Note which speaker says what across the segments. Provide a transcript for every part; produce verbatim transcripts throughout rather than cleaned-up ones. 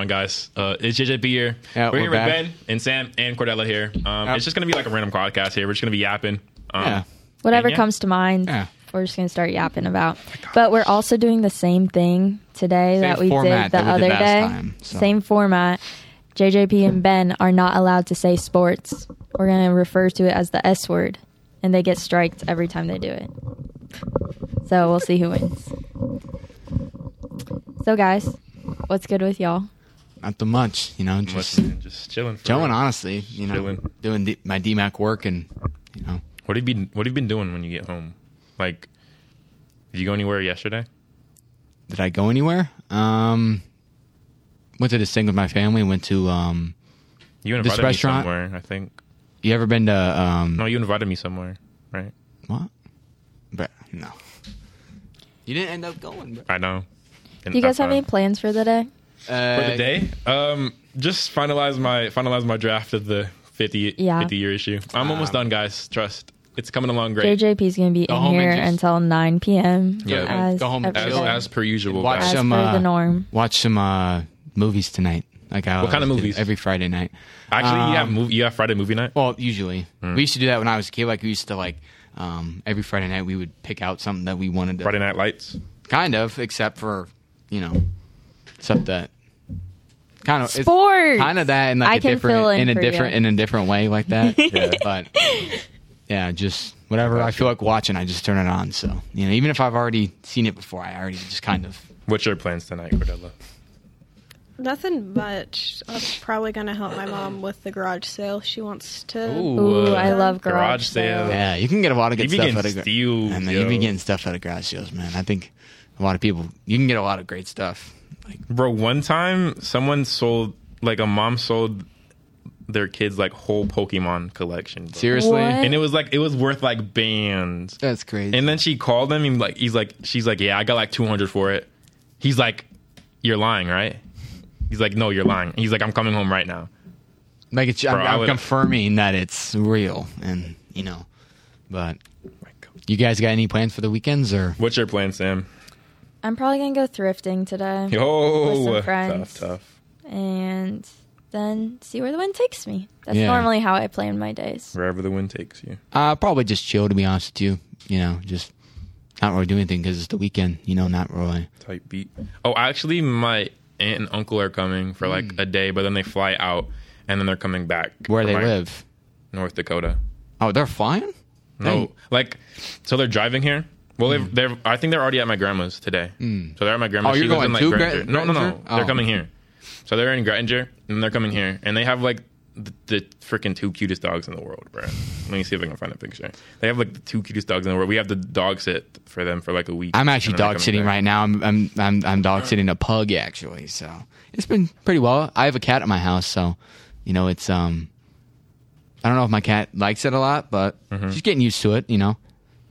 Speaker 1: on, guys? Uh, it's J J P here.
Speaker 2: Yeah,
Speaker 1: we're,
Speaker 2: we're
Speaker 1: here
Speaker 2: back.
Speaker 1: with Ben and Sam and Cordella here. Um,
Speaker 2: Yep.
Speaker 1: It's just going to be like a random podcast here. We're just going to be yapping. Um,
Speaker 2: Yeah.
Speaker 3: Whatever
Speaker 1: and yeah.
Speaker 3: comes to mind,
Speaker 2: Yeah.
Speaker 3: we're just going to start yapping about. But we're also doing the same thing today
Speaker 2: Same
Speaker 3: that we did
Speaker 2: format
Speaker 3: the
Speaker 2: that we
Speaker 3: other
Speaker 2: did last
Speaker 3: day.
Speaker 2: time, so.
Speaker 3: Same format. J J P and Ben are not allowed to say sports. We're going to refer to it as the S word, and they get striked every time they do it. So we'll see who wins. So, guys, what's good with y'all?
Speaker 2: Not too much, you know, just
Speaker 1: Just, just chilling. for
Speaker 2: chilling,
Speaker 1: real.
Speaker 2: honestly. You know,
Speaker 1: Chilling.
Speaker 2: doing D- my D MAC work and, you know.
Speaker 1: What have you been What have you been doing when you get home? Like, did you go anywhere yesterday?
Speaker 2: Did I go anywhere? Um, went to this thing with my family. Went to, um,
Speaker 1: You
Speaker 2: This
Speaker 1: invited me
Speaker 2: restaurant?
Speaker 1: somewhere. I think.
Speaker 2: you ever been to, um,
Speaker 1: No, you invited me somewhere, right?
Speaker 2: what? But, no. You didn't end up going, bro.
Speaker 1: I know.
Speaker 3: Do you guys have any plans for the day?
Speaker 2: Uh,
Speaker 1: for the day? Um, just finalize my finalize my draft of the fifty,
Speaker 3: Yeah.
Speaker 1: fifty year issue. I'm almost done, guys. Trust. It's coming along
Speaker 3: J
Speaker 1: great.
Speaker 3: J P's going to be
Speaker 2: Go
Speaker 3: in
Speaker 2: home and
Speaker 3: here
Speaker 2: just-
Speaker 3: until nine p.m.
Speaker 1: Yeah.
Speaker 3: as
Speaker 2: Go home and
Speaker 3: every
Speaker 1: As,
Speaker 3: day.
Speaker 1: as per usual.
Speaker 2: Watch
Speaker 1: guys.
Speaker 3: As
Speaker 2: some,
Speaker 3: per
Speaker 2: uh,
Speaker 3: the norm.
Speaker 2: Watch some uh, movies tonight. Like I
Speaker 1: What kind of
Speaker 2: always do
Speaker 1: movies?
Speaker 2: Every Friday night.
Speaker 1: Actually, you have
Speaker 2: Um,
Speaker 1: movie. You have Friday movie night.
Speaker 2: Well, usually.
Speaker 1: Hmm.
Speaker 2: We used to do that when I was a kid. Like, we used to, like, um, every Friday night we would pick out something that we wanted to.
Speaker 1: Friday Night Lights.
Speaker 2: Kind of, except for, you know, except that. Kind of.
Speaker 3: Sports!
Speaker 2: Kind of that in, like,
Speaker 3: I
Speaker 2: a
Speaker 3: can
Speaker 2: different,
Speaker 3: fill in
Speaker 2: in a
Speaker 3: for
Speaker 2: different,
Speaker 3: you.
Speaker 2: in a different way like that.
Speaker 1: Yeah.
Speaker 2: But, yeah, just whatever I feel like watching, I just turn it on. So, you know, even if I've already seen it before, I already just kind of.
Speaker 1: What's your plans tonight, Cordella?
Speaker 4: Nothing much. I'm probably going to help my mom with the garage sale. She wants to.
Speaker 3: Ooh, I love garage,
Speaker 1: garage
Speaker 3: sale.
Speaker 1: sale.
Speaker 2: Yeah, you can get a lot of
Speaker 1: You
Speaker 2: good
Speaker 1: be
Speaker 2: stuff
Speaker 1: getting
Speaker 2: out of gar-
Speaker 1: steals,
Speaker 2: and then you be
Speaker 1: yo.
Speaker 2: getting stuff out of garage sales, man. I think a lot of people you can get a lot of great stuff. Like,
Speaker 1: Bro, one time someone sold, like a mom sold their kids like whole Pokemon collection. Bro.
Speaker 2: seriously,
Speaker 3: What?
Speaker 1: And it was like, it was worth like bands.
Speaker 2: that's crazy.
Speaker 1: And then she called him and like, he's like, she's like, yeah, I got like two hundred for it. He's like, you're lying, right? He's like, no, you're lying. He's like, I'm coming home right now.
Speaker 2: like it's,
Speaker 1: Bro,
Speaker 2: I'm,
Speaker 1: I
Speaker 2: I'm
Speaker 1: would-
Speaker 2: confirming that it's real, and you know. But you guys got any plans for the weekends or?
Speaker 1: What's your plan, Sam?
Speaker 3: I'm probably going to go thrifting today.
Speaker 1: Yo,
Speaker 3: With some
Speaker 1: tough,
Speaker 3: friends.
Speaker 1: tough.
Speaker 3: And then see where the wind takes me. That's
Speaker 2: Yeah.
Speaker 3: normally how I plan my days.
Speaker 1: Wherever the wind takes you.
Speaker 2: Uh, probably just chill, to be honest with you. You know, just not really do anything because it's the weekend. You know, not really.
Speaker 1: Type beat. Oh, actually, my aunt and uncle are coming for like a day, but then they fly out and then they're coming back.
Speaker 2: Where
Speaker 1: for
Speaker 2: they
Speaker 1: my-
Speaker 2: live?
Speaker 1: North Dakota.
Speaker 2: Oh, they're flying.
Speaker 1: No,
Speaker 2: Hey.
Speaker 1: like, so they're driving here. Well, they've, they're. I think they're already at my grandma's today. So they're at my grandma's.
Speaker 2: Oh, you're
Speaker 1: She lives
Speaker 2: going
Speaker 1: in, like,
Speaker 2: to
Speaker 1: Granger.
Speaker 2: Gra-
Speaker 1: No, no, no.
Speaker 2: Granger?
Speaker 1: They're
Speaker 2: Oh.
Speaker 1: coming here. So they're in Granger, and they're coming here, and they have like the, the freaking two cutest dogs in the world, bro. Let me see if I can find a picture. They have like the two cutest dogs in the world. We have to dog sit for them for like a week.
Speaker 2: I'm actually
Speaker 1: and then they're
Speaker 2: dog
Speaker 1: coming
Speaker 2: sitting
Speaker 1: back.
Speaker 2: right now. I'm I'm I'm, I'm dog sitting a pug actually, so it's been pretty well. I have a cat at my house, so you know it's um. I don't know if my cat likes it a lot, but
Speaker 1: Mm-hmm.
Speaker 2: she's getting used to it. You know,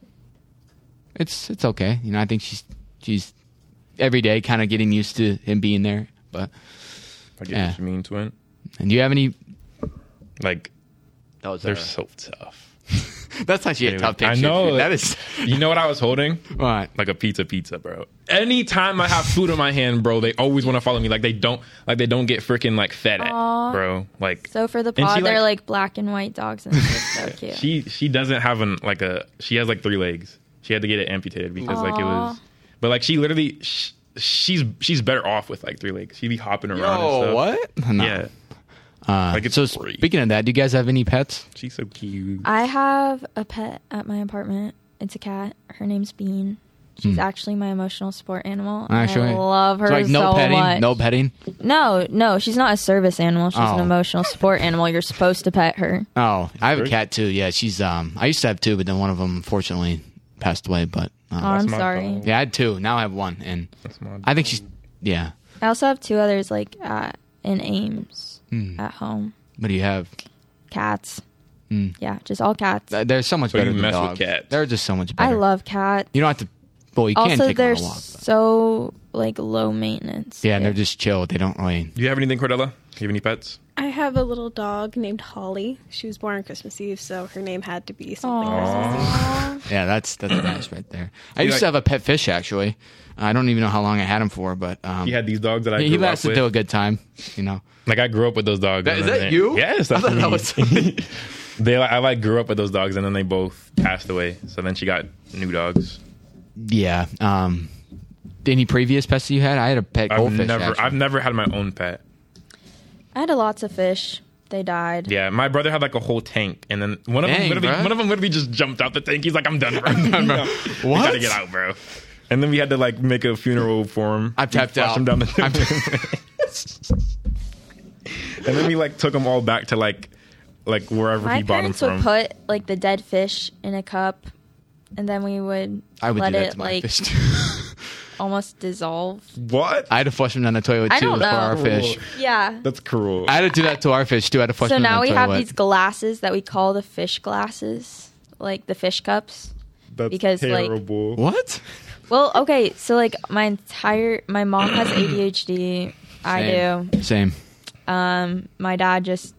Speaker 2: it's it's okay. You know, I think she's she's every day kind of getting used to him being there. But
Speaker 1: I get
Speaker 2: Yeah.
Speaker 1: what you mean, twin.
Speaker 2: and do you have any?
Speaker 1: Like
Speaker 2: Those
Speaker 1: they're so tough.
Speaker 2: That's actually a tough picture.
Speaker 1: I know
Speaker 2: that is
Speaker 1: You know what I was holding?
Speaker 2: what.
Speaker 1: Like a pizza, pizza, bro. Anytime I have food in my hand, bro, they always want to follow me. Like they don't, like they don't get freaking like fed at,
Speaker 3: Aw.
Speaker 1: bro. Like
Speaker 3: So for the
Speaker 1: And she,
Speaker 3: pod, they're
Speaker 1: like-
Speaker 3: like black and white dogs, and it's so cute.
Speaker 1: she she doesn't have an like a she has like three legs. She had to get it amputated because like it
Speaker 3: Aw.
Speaker 1: was, but like she literally sh- she's she's better off with like three legs. She'd be hopping around. and
Speaker 2: Oh,
Speaker 1: stuff.
Speaker 2: what? No.
Speaker 1: Yeah,
Speaker 2: Uh,
Speaker 1: Like, it's
Speaker 2: so
Speaker 1: free.
Speaker 2: speaking of that, do you guys have any pets?
Speaker 1: she's so cute.
Speaker 3: I have a pet at my apartment. It's a cat. Her name's Bean. She's actually my emotional support animal. and
Speaker 2: Actually,
Speaker 3: I love her
Speaker 2: so like no
Speaker 3: so
Speaker 2: petting,
Speaker 3: much.
Speaker 2: no petting.
Speaker 3: No, no, she's not a service animal. She's
Speaker 2: Oh.
Speaker 3: an emotional support animal. You're supposed to pet her.
Speaker 2: Oh, I have a
Speaker 1: Great.
Speaker 2: cat too. Yeah, she's um. I used to have two, but then one of them unfortunately passed away. But
Speaker 3: Oh,
Speaker 2: um,
Speaker 3: I'm
Speaker 1: my
Speaker 3: sorry.
Speaker 1: dog.
Speaker 2: yeah, I had two. Now I have one, and
Speaker 1: That's my
Speaker 2: I think she's yeah.
Speaker 3: I also have two others like at in Ames
Speaker 2: Hmm.
Speaker 3: at home.
Speaker 2: What do you have?
Speaker 3: Cats.
Speaker 2: Hmm.
Speaker 3: Yeah, just all cats.
Speaker 2: Uh, They're so much
Speaker 1: So
Speaker 2: better
Speaker 1: you
Speaker 2: than
Speaker 1: mess with
Speaker 2: dogs.
Speaker 1: cats?
Speaker 2: They're just so much
Speaker 3: I
Speaker 2: better.
Speaker 3: love cats.
Speaker 2: You don't have to. Well, you can
Speaker 3: Also,
Speaker 2: take them
Speaker 3: they're
Speaker 2: on a walk. But,
Speaker 3: so like low maintenance.
Speaker 2: yeah, they're just chill. They don't really.
Speaker 1: Do you have anything, Cordella? Do you have any pets?
Speaker 4: I have a little dog named Holly. She was born on Christmas Eve, so her name had to be something
Speaker 3: Aw.
Speaker 4: Christmas
Speaker 2: Yeah, that's that's nice right there. I used
Speaker 1: like-
Speaker 2: to have a pet fish actually. I don't even know how long I had him for, but um,
Speaker 1: He had these dogs that I
Speaker 2: he,
Speaker 1: grew
Speaker 2: he
Speaker 1: up
Speaker 2: lasted
Speaker 1: with.
Speaker 2: till a good time. You know,
Speaker 1: Like I grew up with those dogs.
Speaker 2: That-
Speaker 1: and
Speaker 2: is
Speaker 1: then
Speaker 2: that
Speaker 1: they-
Speaker 2: you?
Speaker 1: Yes,
Speaker 2: I
Speaker 1: that's
Speaker 2: thought that
Speaker 1: me.
Speaker 2: was-
Speaker 1: they, I like grew up with those dogs, and then they both passed away. So then she got new dogs.
Speaker 2: yeah. Um, any previous pets that you had? I had a pet
Speaker 1: I've
Speaker 2: goldfish.
Speaker 1: never,
Speaker 2: actually.
Speaker 1: I've never had my own pet.
Speaker 3: I had lots of fish. They died.
Speaker 1: Yeah, my brother had like a whole tank, and then one of
Speaker 2: Dang,
Speaker 1: them literally,
Speaker 2: bro.
Speaker 1: one of them literally just jumped out the tank. He's like, "I'm done, bro. I'm done, bro. We
Speaker 2: What?
Speaker 1: gotta get out, bro." And then we had to like make a funeral for him.
Speaker 2: I've
Speaker 1: We
Speaker 2: tapped
Speaker 1: flushed
Speaker 2: out.
Speaker 1: him down the
Speaker 2: I'm-
Speaker 1: and then we like took them all back to like like wherever
Speaker 3: My
Speaker 1: he bought them
Speaker 3: parents would
Speaker 1: from.
Speaker 3: put like the dead fish in a cup, and then we would,
Speaker 2: I would
Speaker 3: let
Speaker 2: do that
Speaker 3: it
Speaker 2: to my
Speaker 3: like
Speaker 2: fish too.
Speaker 3: almost dissolve.
Speaker 1: What?
Speaker 2: I had to flush him down the toilet
Speaker 3: I
Speaker 2: too
Speaker 3: don't
Speaker 2: for
Speaker 3: know.
Speaker 2: our fish.
Speaker 3: Yeah.
Speaker 1: That's cruel.
Speaker 2: I had to do that to our fish too. I had to flush
Speaker 3: So
Speaker 2: him down
Speaker 3: now
Speaker 2: the
Speaker 3: we
Speaker 2: toilet.
Speaker 3: have these glasses that we call the fish glasses, like the fish cups.
Speaker 1: That's
Speaker 3: because, like-
Speaker 1: terrible.
Speaker 2: What?
Speaker 3: Well, okay, so like my entire my mom has A D H D. I
Speaker 2: Same.
Speaker 3: do.
Speaker 2: Same.
Speaker 3: Um, my dad just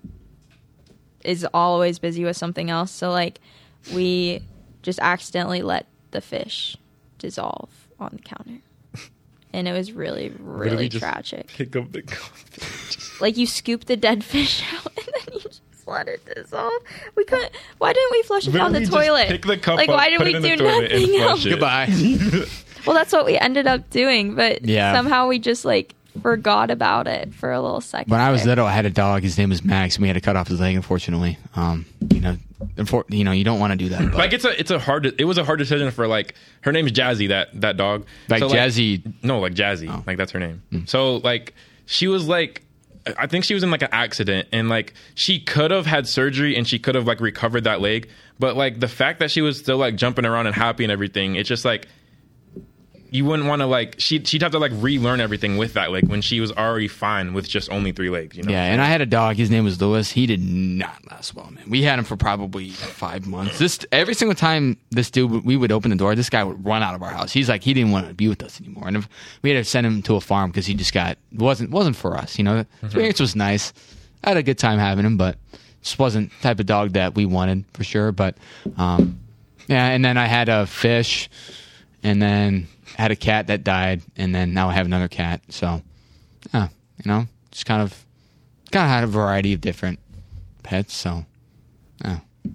Speaker 3: is always busy with something else. So like we just accidentally let the fish dissolve on the counter. And it was really, really
Speaker 1: Literally just
Speaker 3: tragic.
Speaker 1: Pick up the garbage.
Speaker 3: Like you scoop the dead fish out and then you just let it dissolve. We couldn't. Why didn't we flush it down the
Speaker 1: Literally just
Speaker 3: toilet?
Speaker 1: Pick the cup
Speaker 3: like
Speaker 1: up,
Speaker 3: why did
Speaker 1: put
Speaker 3: we
Speaker 1: it in the
Speaker 3: do
Speaker 1: toilet and
Speaker 3: nothing
Speaker 1: flush
Speaker 3: else?
Speaker 1: it.
Speaker 2: Goodbye.
Speaker 3: Well, that's what we ended up doing, but
Speaker 2: Yeah.
Speaker 3: somehow we just like forgot about it for a little second.
Speaker 2: When I was
Speaker 3: there.
Speaker 2: little, I had a dog. His name was Max, and we had to cut off his leg. Unfortunately, um, you know, unfor- you know, you don't want to do that. But
Speaker 1: Like it's a it's a hard it was a hard decision for like her name is Jazzy, that that dog
Speaker 2: like
Speaker 1: So,
Speaker 2: Jazzy,
Speaker 1: no like Jazzy
Speaker 2: Oh.
Speaker 1: like that's her name. So like she was like I think she was in like an accident, and like she could have had surgery and she could have like recovered that leg, but like the fact that she was still like jumping around and happy and everything, it's just like you wouldn't want to like she she'd have to like relearn everything with that leg when she was already fine with just only three legs, you know.
Speaker 2: yeah. And I had a dog. His name was Lewis. He did not last well, man. We had him for probably five months. This every single time this dude we would open the door, this guy would run out of our house. He's like he didn't want to be with us anymore, and if, we had to send him to a farm because he just got wasn't wasn't for us. You know, the experience was nice. I had a good time having him, but just wasn't the type of dog that we wanted for sure. But um, yeah, and then I had a fish, and then had a cat that died, and then now I have another cat. So, yeah, you know, just kind of, kind of had a variety of different pets. So, yeah.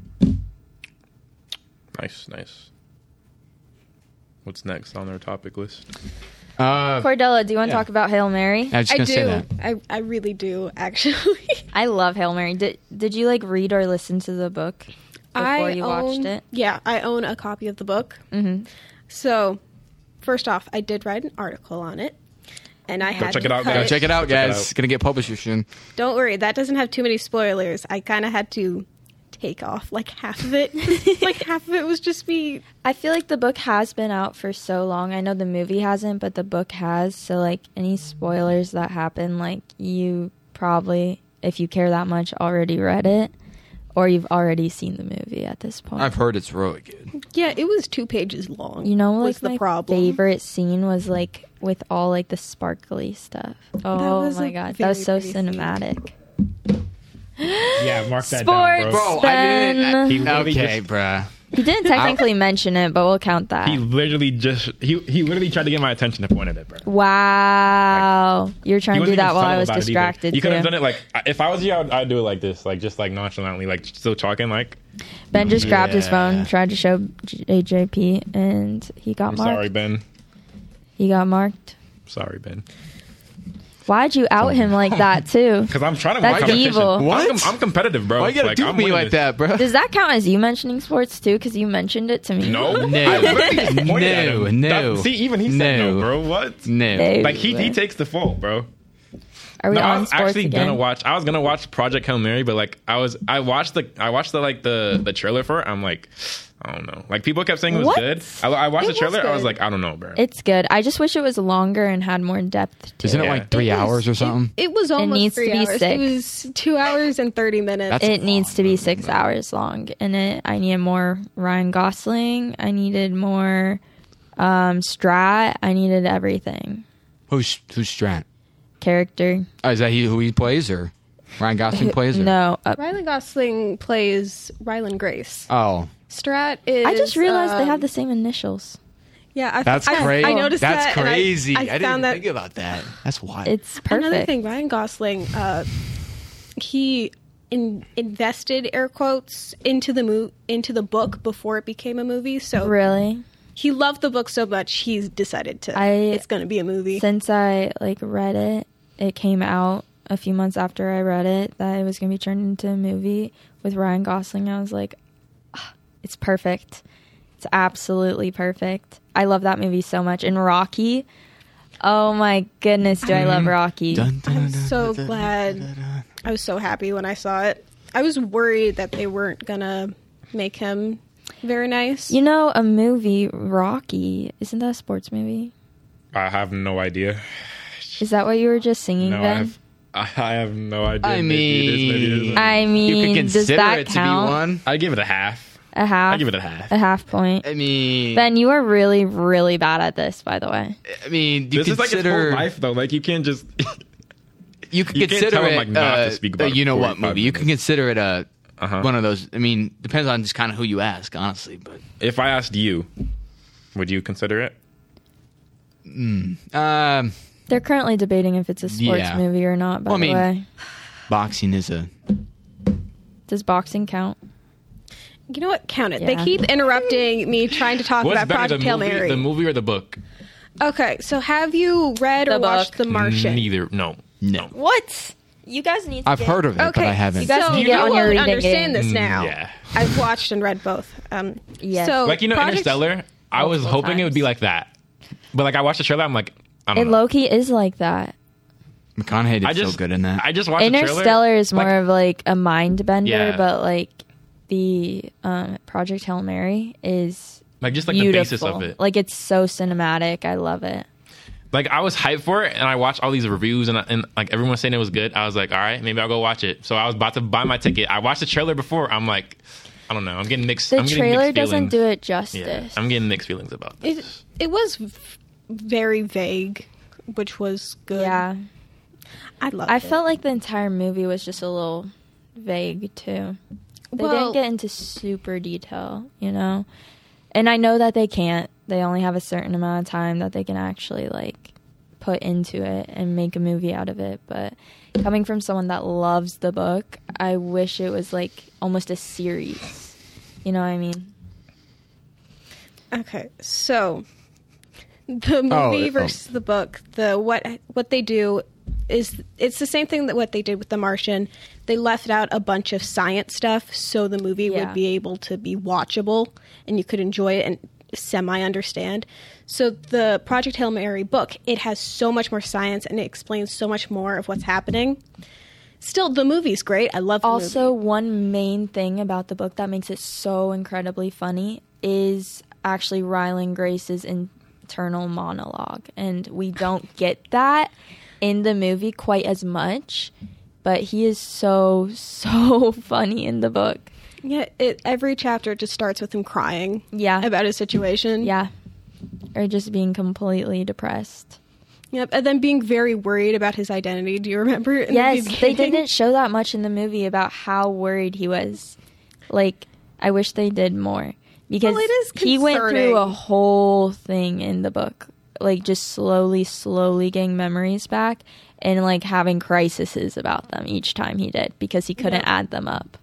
Speaker 1: Nice, nice. What's next on our topic list?
Speaker 2: Uh,
Speaker 3: Cordella, do you want to
Speaker 2: Yeah.
Speaker 3: talk about Hail Mary?
Speaker 2: I was just
Speaker 4: I
Speaker 2: gonna
Speaker 4: do.
Speaker 2: say that.
Speaker 4: I, I really do, actually.
Speaker 3: I love Hail Mary. Did Did you like read or listen to the book before
Speaker 4: I
Speaker 3: you
Speaker 4: own,
Speaker 3: watched it?
Speaker 4: Yeah, I own a copy of the book.
Speaker 3: Mm-hmm.
Speaker 4: So, first off, I did write an article on it. And I had
Speaker 1: check
Speaker 4: to
Speaker 1: it out,
Speaker 4: cut
Speaker 1: guys.
Speaker 2: Go check it out,
Speaker 1: Check it
Speaker 2: guys.
Speaker 1: out.
Speaker 2: Gonna get published soon.
Speaker 4: Don't worry, that doesn't have too many spoilers. I kind of had to take off like half of it. Like half of it was just me.
Speaker 3: I feel like the book has been out for so long. I know the movie hasn't, but the book has. So, like, any spoilers that happen, like, you probably, if you care that much, already read it. Or you've already seen the movie at this point.
Speaker 2: I've heard it's really good.
Speaker 4: Yeah, it was two pages long.
Speaker 3: You know,
Speaker 4: was
Speaker 3: like,
Speaker 4: the
Speaker 3: my
Speaker 4: problem.
Speaker 3: favorite scene was, like, with all, like, the sparkly stuff. Oh,
Speaker 4: was
Speaker 3: my
Speaker 4: a
Speaker 3: God. That was so
Speaker 4: very pretty scene.
Speaker 3: cinematic.
Speaker 1: Yeah, mark that
Speaker 3: Sports,
Speaker 1: down, bro.
Speaker 2: Bro, I didn't-
Speaker 3: Ben.
Speaker 1: He literally
Speaker 2: Okay,
Speaker 1: just-
Speaker 2: bruh.
Speaker 3: He didn't technically mention it, but we'll count that.
Speaker 1: He literally just he he literally tried to get my attention to point at it, bro.
Speaker 3: Wow. You're trying
Speaker 1: He
Speaker 3: to do
Speaker 1: wasn't
Speaker 3: that
Speaker 1: even
Speaker 3: while I
Speaker 1: subtle
Speaker 3: was
Speaker 1: about it either.
Speaker 3: distracted,
Speaker 1: He could have
Speaker 3: too.
Speaker 1: done it like if I was you, I'd, I'd do it like this, like just like nonchalantly, like still talking, like
Speaker 3: Ben just grabbed his
Speaker 2: Yeah.
Speaker 3: phone, tried to show J J P, and he got
Speaker 1: I'm
Speaker 3: marked.
Speaker 1: sorry, Ben.
Speaker 3: He got marked.
Speaker 1: Sorry, Ben.
Speaker 3: Why'd you out him like that, too?
Speaker 1: Because I'm trying to
Speaker 3: That's
Speaker 1: win competition.
Speaker 3: evil.
Speaker 1: I'm,
Speaker 2: What?
Speaker 1: com- I'm competitive, bro.
Speaker 2: Why you gotta
Speaker 1: like,
Speaker 2: do
Speaker 1: I'm
Speaker 2: me
Speaker 1: winning
Speaker 2: like
Speaker 1: this.
Speaker 2: that, bro?
Speaker 3: Does that count as you mentioning sports, too? Because you mentioned it to me.
Speaker 1: No,
Speaker 2: No.
Speaker 1: I literally just pointed at
Speaker 2: No,
Speaker 1: him.
Speaker 2: no.
Speaker 1: That- see, even he said no,
Speaker 2: No.
Speaker 1: bro. What?
Speaker 2: No.
Speaker 3: No.
Speaker 1: Like he he takes the fault, bro.
Speaker 3: Are we
Speaker 1: No, I
Speaker 3: on
Speaker 1: was
Speaker 3: sports
Speaker 1: actually
Speaker 3: again?
Speaker 1: gonna watch. I was gonna watch Project Hail Mary, but like I was, I watched the, I watched the like the the trailer for it. I'm like, I don't know. Like people kept saying it was
Speaker 3: What?
Speaker 1: good. I, I watched
Speaker 4: It
Speaker 1: the trailer.
Speaker 4: was
Speaker 1: I was
Speaker 4: good.
Speaker 1: like, I don't know, bro.
Speaker 3: It's good. I just wish it was longer and had more depth to
Speaker 2: Isn't
Speaker 3: it.
Speaker 2: it
Speaker 1: Yeah.
Speaker 2: like three
Speaker 4: It was-
Speaker 2: hours or something?
Speaker 4: It, it was almost
Speaker 3: needs to
Speaker 4: three
Speaker 3: be
Speaker 4: hours.
Speaker 3: six.
Speaker 4: It was two hours and thirty minutes.
Speaker 2: That's-
Speaker 3: It needs to be
Speaker 2: long,
Speaker 3: six
Speaker 2: but-
Speaker 3: hours long. And it, I needed more Ryan Gosling. I needed more um, Strat. I needed everything.
Speaker 2: Who's who's Strant?
Speaker 3: Character.
Speaker 2: Oh, is that he who he plays or? Ryan Gosling plays her?
Speaker 3: No, uh,
Speaker 4: Ryan Gosling plays Ryland Grace.
Speaker 2: Oh,
Speaker 4: Strat is.
Speaker 3: I just realized they
Speaker 4: um,
Speaker 3: have the same initials.
Speaker 4: Yeah, I,
Speaker 2: that's
Speaker 4: I,
Speaker 2: crazy.
Speaker 4: I noticed
Speaker 2: that's
Speaker 4: that. and I-
Speaker 2: crazy.
Speaker 4: I,
Speaker 2: I, didn't
Speaker 4: found
Speaker 2: even
Speaker 4: that.
Speaker 2: think about that. That's wild.
Speaker 3: It's perfect.
Speaker 4: Another thing, Ryan Gosling, uh, he in, invested air quotes into the mo- into the book before it became a movie. So
Speaker 3: Really,
Speaker 4: he loved the book so much, he's decided to.
Speaker 3: I-
Speaker 4: it's going to be a movie.
Speaker 3: since I like read it, it came out a few months after I read it that it was going to be turned into a movie with Ryan Gosling. I was like, "Ah, it's perfect. It's absolutely perfect. I love that movie so much. And Rocky, oh my goodness, do I love Rocky?
Speaker 2: Dun, dun,
Speaker 4: I'm
Speaker 2: dun,
Speaker 4: so
Speaker 2: dun, dun,
Speaker 4: glad.
Speaker 2: dun, dun.
Speaker 4: I was so happy when I saw it. I was worried that they weren't going to make him very nice.
Speaker 3: You know, a movie, Rocky, isn't that a sports movie?
Speaker 1: I have no idea.
Speaker 3: Is that what you were just singing,
Speaker 1: No, I
Speaker 3: Ben?
Speaker 1: have, I have no idea.
Speaker 2: I
Speaker 1: Maybe it is, maybe it
Speaker 2: mean,
Speaker 1: isn't.
Speaker 3: I
Speaker 2: you
Speaker 3: mean,
Speaker 2: could
Speaker 3: does
Speaker 2: consider
Speaker 3: that
Speaker 2: it
Speaker 3: count?
Speaker 2: to be one.
Speaker 1: I give it a half.
Speaker 3: A half?
Speaker 1: I give it a half.
Speaker 3: A half point.
Speaker 2: I mean,
Speaker 3: Ben, you are really, really bad at this, by the way.
Speaker 2: I mean, you
Speaker 1: This is like his
Speaker 2: consider
Speaker 1: whole life, though. Like you can't just.
Speaker 2: you could
Speaker 1: you can't
Speaker 2: consider
Speaker 1: tell him,
Speaker 2: it.
Speaker 1: like, not to
Speaker 2: uh,
Speaker 1: speak about
Speaker 2: uh,
Speaker 1: it
Speaker 2: you know
Speaker 1: for
Speaker 2: what
Speaker 1: forty-five
Speaker 2: movie? You can
Speaker 1: minutes.
Speaker 2: consider it a
Speaker 1: Uh-huh.
Speaker 2: one of those. I mean, depends on just kind of who you ask, honestly. But
Speaker 1: If I asked you, would you consider it?
Speaker 2: um,
Speaker 3: They're currently debating if it's a sports
Speaker 2: Yeah.
Speaker 3: movie or not, by
Speaker 2: Well, I
Speaker 3: the
Speaker 2: mean-
Speaker 3: way.
Speaker 2: boxing is a
Speaker 3: Does boxing count?
Speaker 4: You know what? Count it.
Speaker 3: Yeah.
Speaker 4: They keep interrupting me trying to talk
Speaker 1: What's
Speaker 4: about
Speaker 1: better,
Speaker 4: Project
Speaker 1: the
Speaker 4: Hail
Speaker 1: movie,
Speaker 4: Mary.
Speaker 1: the movie or the book?
Speaker 4: Okay, so have you read
Speaker 3: The
Speaker 4: or watched
Speaker 3: book.
Speaker 4: The Martian?
Speaker 1: Neither. No.
Speaker 2: no.
Speaker 3: What? You guys need to
Speaker 2: I've
Speaker 3: get-
Speaker 2: heard of it,
Speaker 4: Okay,
Speaker 2: but I haven't.
Speaker 3: You guys
Speaker 4: so
Speaker 3: need to
Speaker 4: you
Speaker 3: get on your
Speaker 4: won't
Speaker 3: reading
Speaker 4: understand
Speaker 3: game.
Speaker 4: this now.
Speaker 1: Yeah.
Speaker 4: I've watched and read both. Um,
Speaker 3: Yes.
Speaker 4: So
Speaker 1: Like, you know,
Speaker 4: Project-
Speaker 1: Interstellar, I was
Speaker 3: Multiple
Speaker 1: hoping it would be
Speaker 3: times.
Speaker 1: like that. But, like, I watched the trailer, I'm like, I don't
Speaker 3: It
Speaker 1: know.
Speaker 3: low-key is like that.
Speaker 2: McConaughey did
Speaker 1: I just,
Speaker 2: so good in that.
Speaker 1: I just watched the trailer.
Speaker 3: Interstellar is more
Speaker 1: like,
Speaker 3: of like a mind bender,
Speaker 1: Yeah.
Speaker 3: but like the um, Project Hail Mary is
Speaker 1: like, just, like,
Speaker 3: beautiful.
Speaker 1: the basis of it.
Speaker 3: Like it's so cinematic. I love it.
Speaker 1: Like, I was hyped for it, and I watched all these reviews, and, and like, everyone was saying it was good. I was like, all right, maybe I'll go watch it. So I was about to buy my ticket. I watched the trailer before. I'm like, I don't know. I'm getting mixed.
Speaker 3: The
Speaker 1: I'm getting
Speaker 3: trailer
Speaker 1: mixed
Speaker 3: doesn't
Speaker 1: feelings.
Speaker 3: do it
Speaker 1: Yeah,
Speaker 3: justice.
Speaker 1: I'm getting mixed feelings about this.
Speaker 4: It it was v- very vague, which was good.
Speaker 3: Yeah.
Speaker 4: I love.
Speaker 3: I
Speaker 4: it.
Speaker 3: felt like the entire movie was just a little vague too. They
Speaker 4: Well-
Speaker 3: didn't get into super detail, you know? And I know that they can't. They only have a certain amount of time that they can actually like put into it and make a movie out of it, but coming from someone that loves the book, I wish it was like almost a series. You know what I mean?
Speaker 4: Okay, so the movie
Speaker 2: Oh, oh.
Speaker 4: versus the book, the what what they do is it's the same thing that what they did with The Martian. They left out a bunch of science stuff so the movie
Speaker 3: Yeah.
Speaker 4: would be able to be watchable and you could enjoy it and semi understand. So the Project Hail Mary book, it has so much more science and it explains so much more of what's happening. Still, the movie's great. I love the
Speaker 3: Also,
Speaker 4: movie.
Speaker 3: one main thing about the book that makes it so incredibly funny is actually Ryland Grace's internal monologue. And we don't get that in the movie quite as much, but he is so, so funny in the book.
Speaker 4: Yeah, it, every chapter just starts with him crying
Speaker 3: Yeah.
Speaker 4: about his situation.
Speaker 3: Yeah. Or just being completely depressed.
Speaker 4: Yep, and then being very worried about his identity. Do you remember? In
Speaker 3: Yes,
Speaker 4: the
Speaker 3: they
Speaker 4: beginning?
Speaker 3: didn't show that much in the movie about how worried he was. Like, I wish they did more. Because
Speaker 4: Well, it is
Speaker 3: he went through a
Speaker 4: concerning.
Speaker 3: whole thing in the book. Like, just slowly, slowly getting memories back and, like, having crises about them each time he did because he couldn't
Speaker 4: Yeah.
Speaker 3: add them up.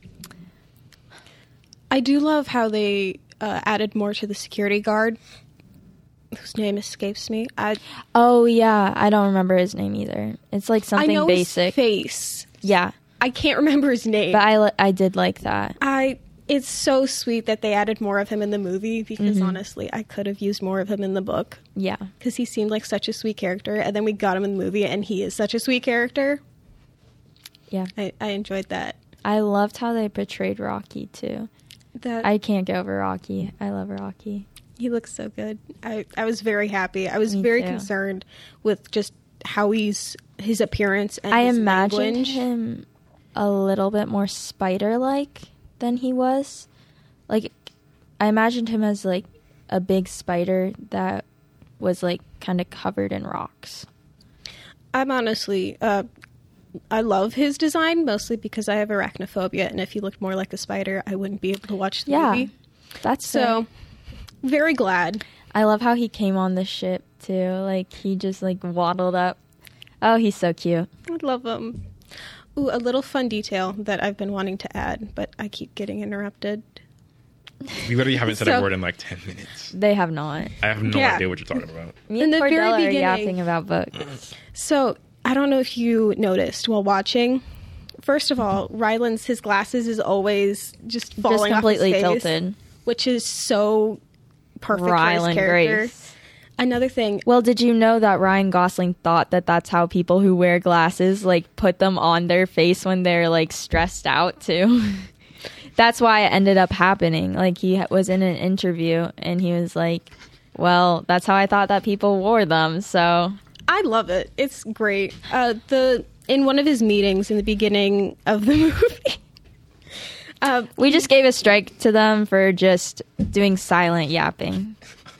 Speaker 4: I do love how they uh, added more to the security guard, whose name escapes me. I
Speaker 3: Oh, yeah. I don't remember his name either. It's, like,
Speaker 4: I
Speaker 3: something
Speaker 4: know
Speaker 3: basic.
Speaker 4: his face.
Speaker 3: Yeah.
Speaker 4: I can't remember his name.
Speaker 3: But I, li- I did like that.
Speaker 4: I. It's so sweet that they added more of him in the movie because honestly, I could have used more of him in the book
Speaker 3: Yeah.
Speaker 4: because he seemed like such a sweet character, and then we got him in the movie, and he is such a sweet character.
Speaker 3: Yeah.
Speaker 4: I, I enjoyed that.
Speaker 3: I loved how they portrayed Rocky, too.
Speaker 4: That
Speaker 3: I can't get over Rocky. I love Rocky.
Speaker 4: He looks so good. I, I was very happy. I was
Speaker 3: Me
Speaker 4: very
Speaker 3: too.
Speaker 4: concerned with just how he's his appearance and
Speaker 3: I
Speaker 4: his
Speaker 3: imagined
Speaker 4: language.
Speaker 3: him a little bit more spider-like than he was. Like, I imagined him as like a big spider that was like kind of covered in rocks.
Speaker 4: I'm honestly, uh, I love his design mostly because I have arachnophobia, and if he looked more like a spider, I wouldn't be able to watch the
Speaker 3: Yeah,
Speaker 4: movie.
Speaker 3: that's
Speaker 4: So, very glad.
Speaker 3: I love how he came on the ship too. Like he just like waddled up. Oh, he's so cute.
Speaker 4: I love him. Ooh, a little fun detail that I've been wanting to add, but I keep getting interrupted.
Speaker 1: We literally haven't said
Speaker 4: So-
Speaker 1: a word in like ten minutes.
Speaker 3: They have not.
Speaker 1: I have no
Speaker 4: Yeah.
Speaker 1: idea what you're talking about.
Speaker 3: Me
Speaker 4: In
Speaker 3: and
Speaker 4: the very
Speaker 3: Cordella are
Speaker 4: beginning-
Speaker 3: yapping about books.
Speaker 4: So, I don't know if you noticed while watching. First of all, Ryland's his glasses is always just falling
Speaker 3: Just completely
Speaker 4: off his face,
Speaker 3: tilted.
Speaker 4: which is so perfect for
Speaker 3: Ryland
Speaker 4: his character.
Speaker 3: Grace.
Speaker 4: Another thing,
Speaker 3: Well, did you know that Ryan Gosling thought that that's how people who wear glasses like put them on their face when they're like stressed out too? That's why it ended up happening. Like he ha- was in an interview and he was like, "Well, that's how I thought that people wore them." So
Speaker 4: I love it. It's great. Uh, the in one of his meetings in the beginning of the movie, uh,
Speaker 3: we just gave a strike to them for just doing silent yapping.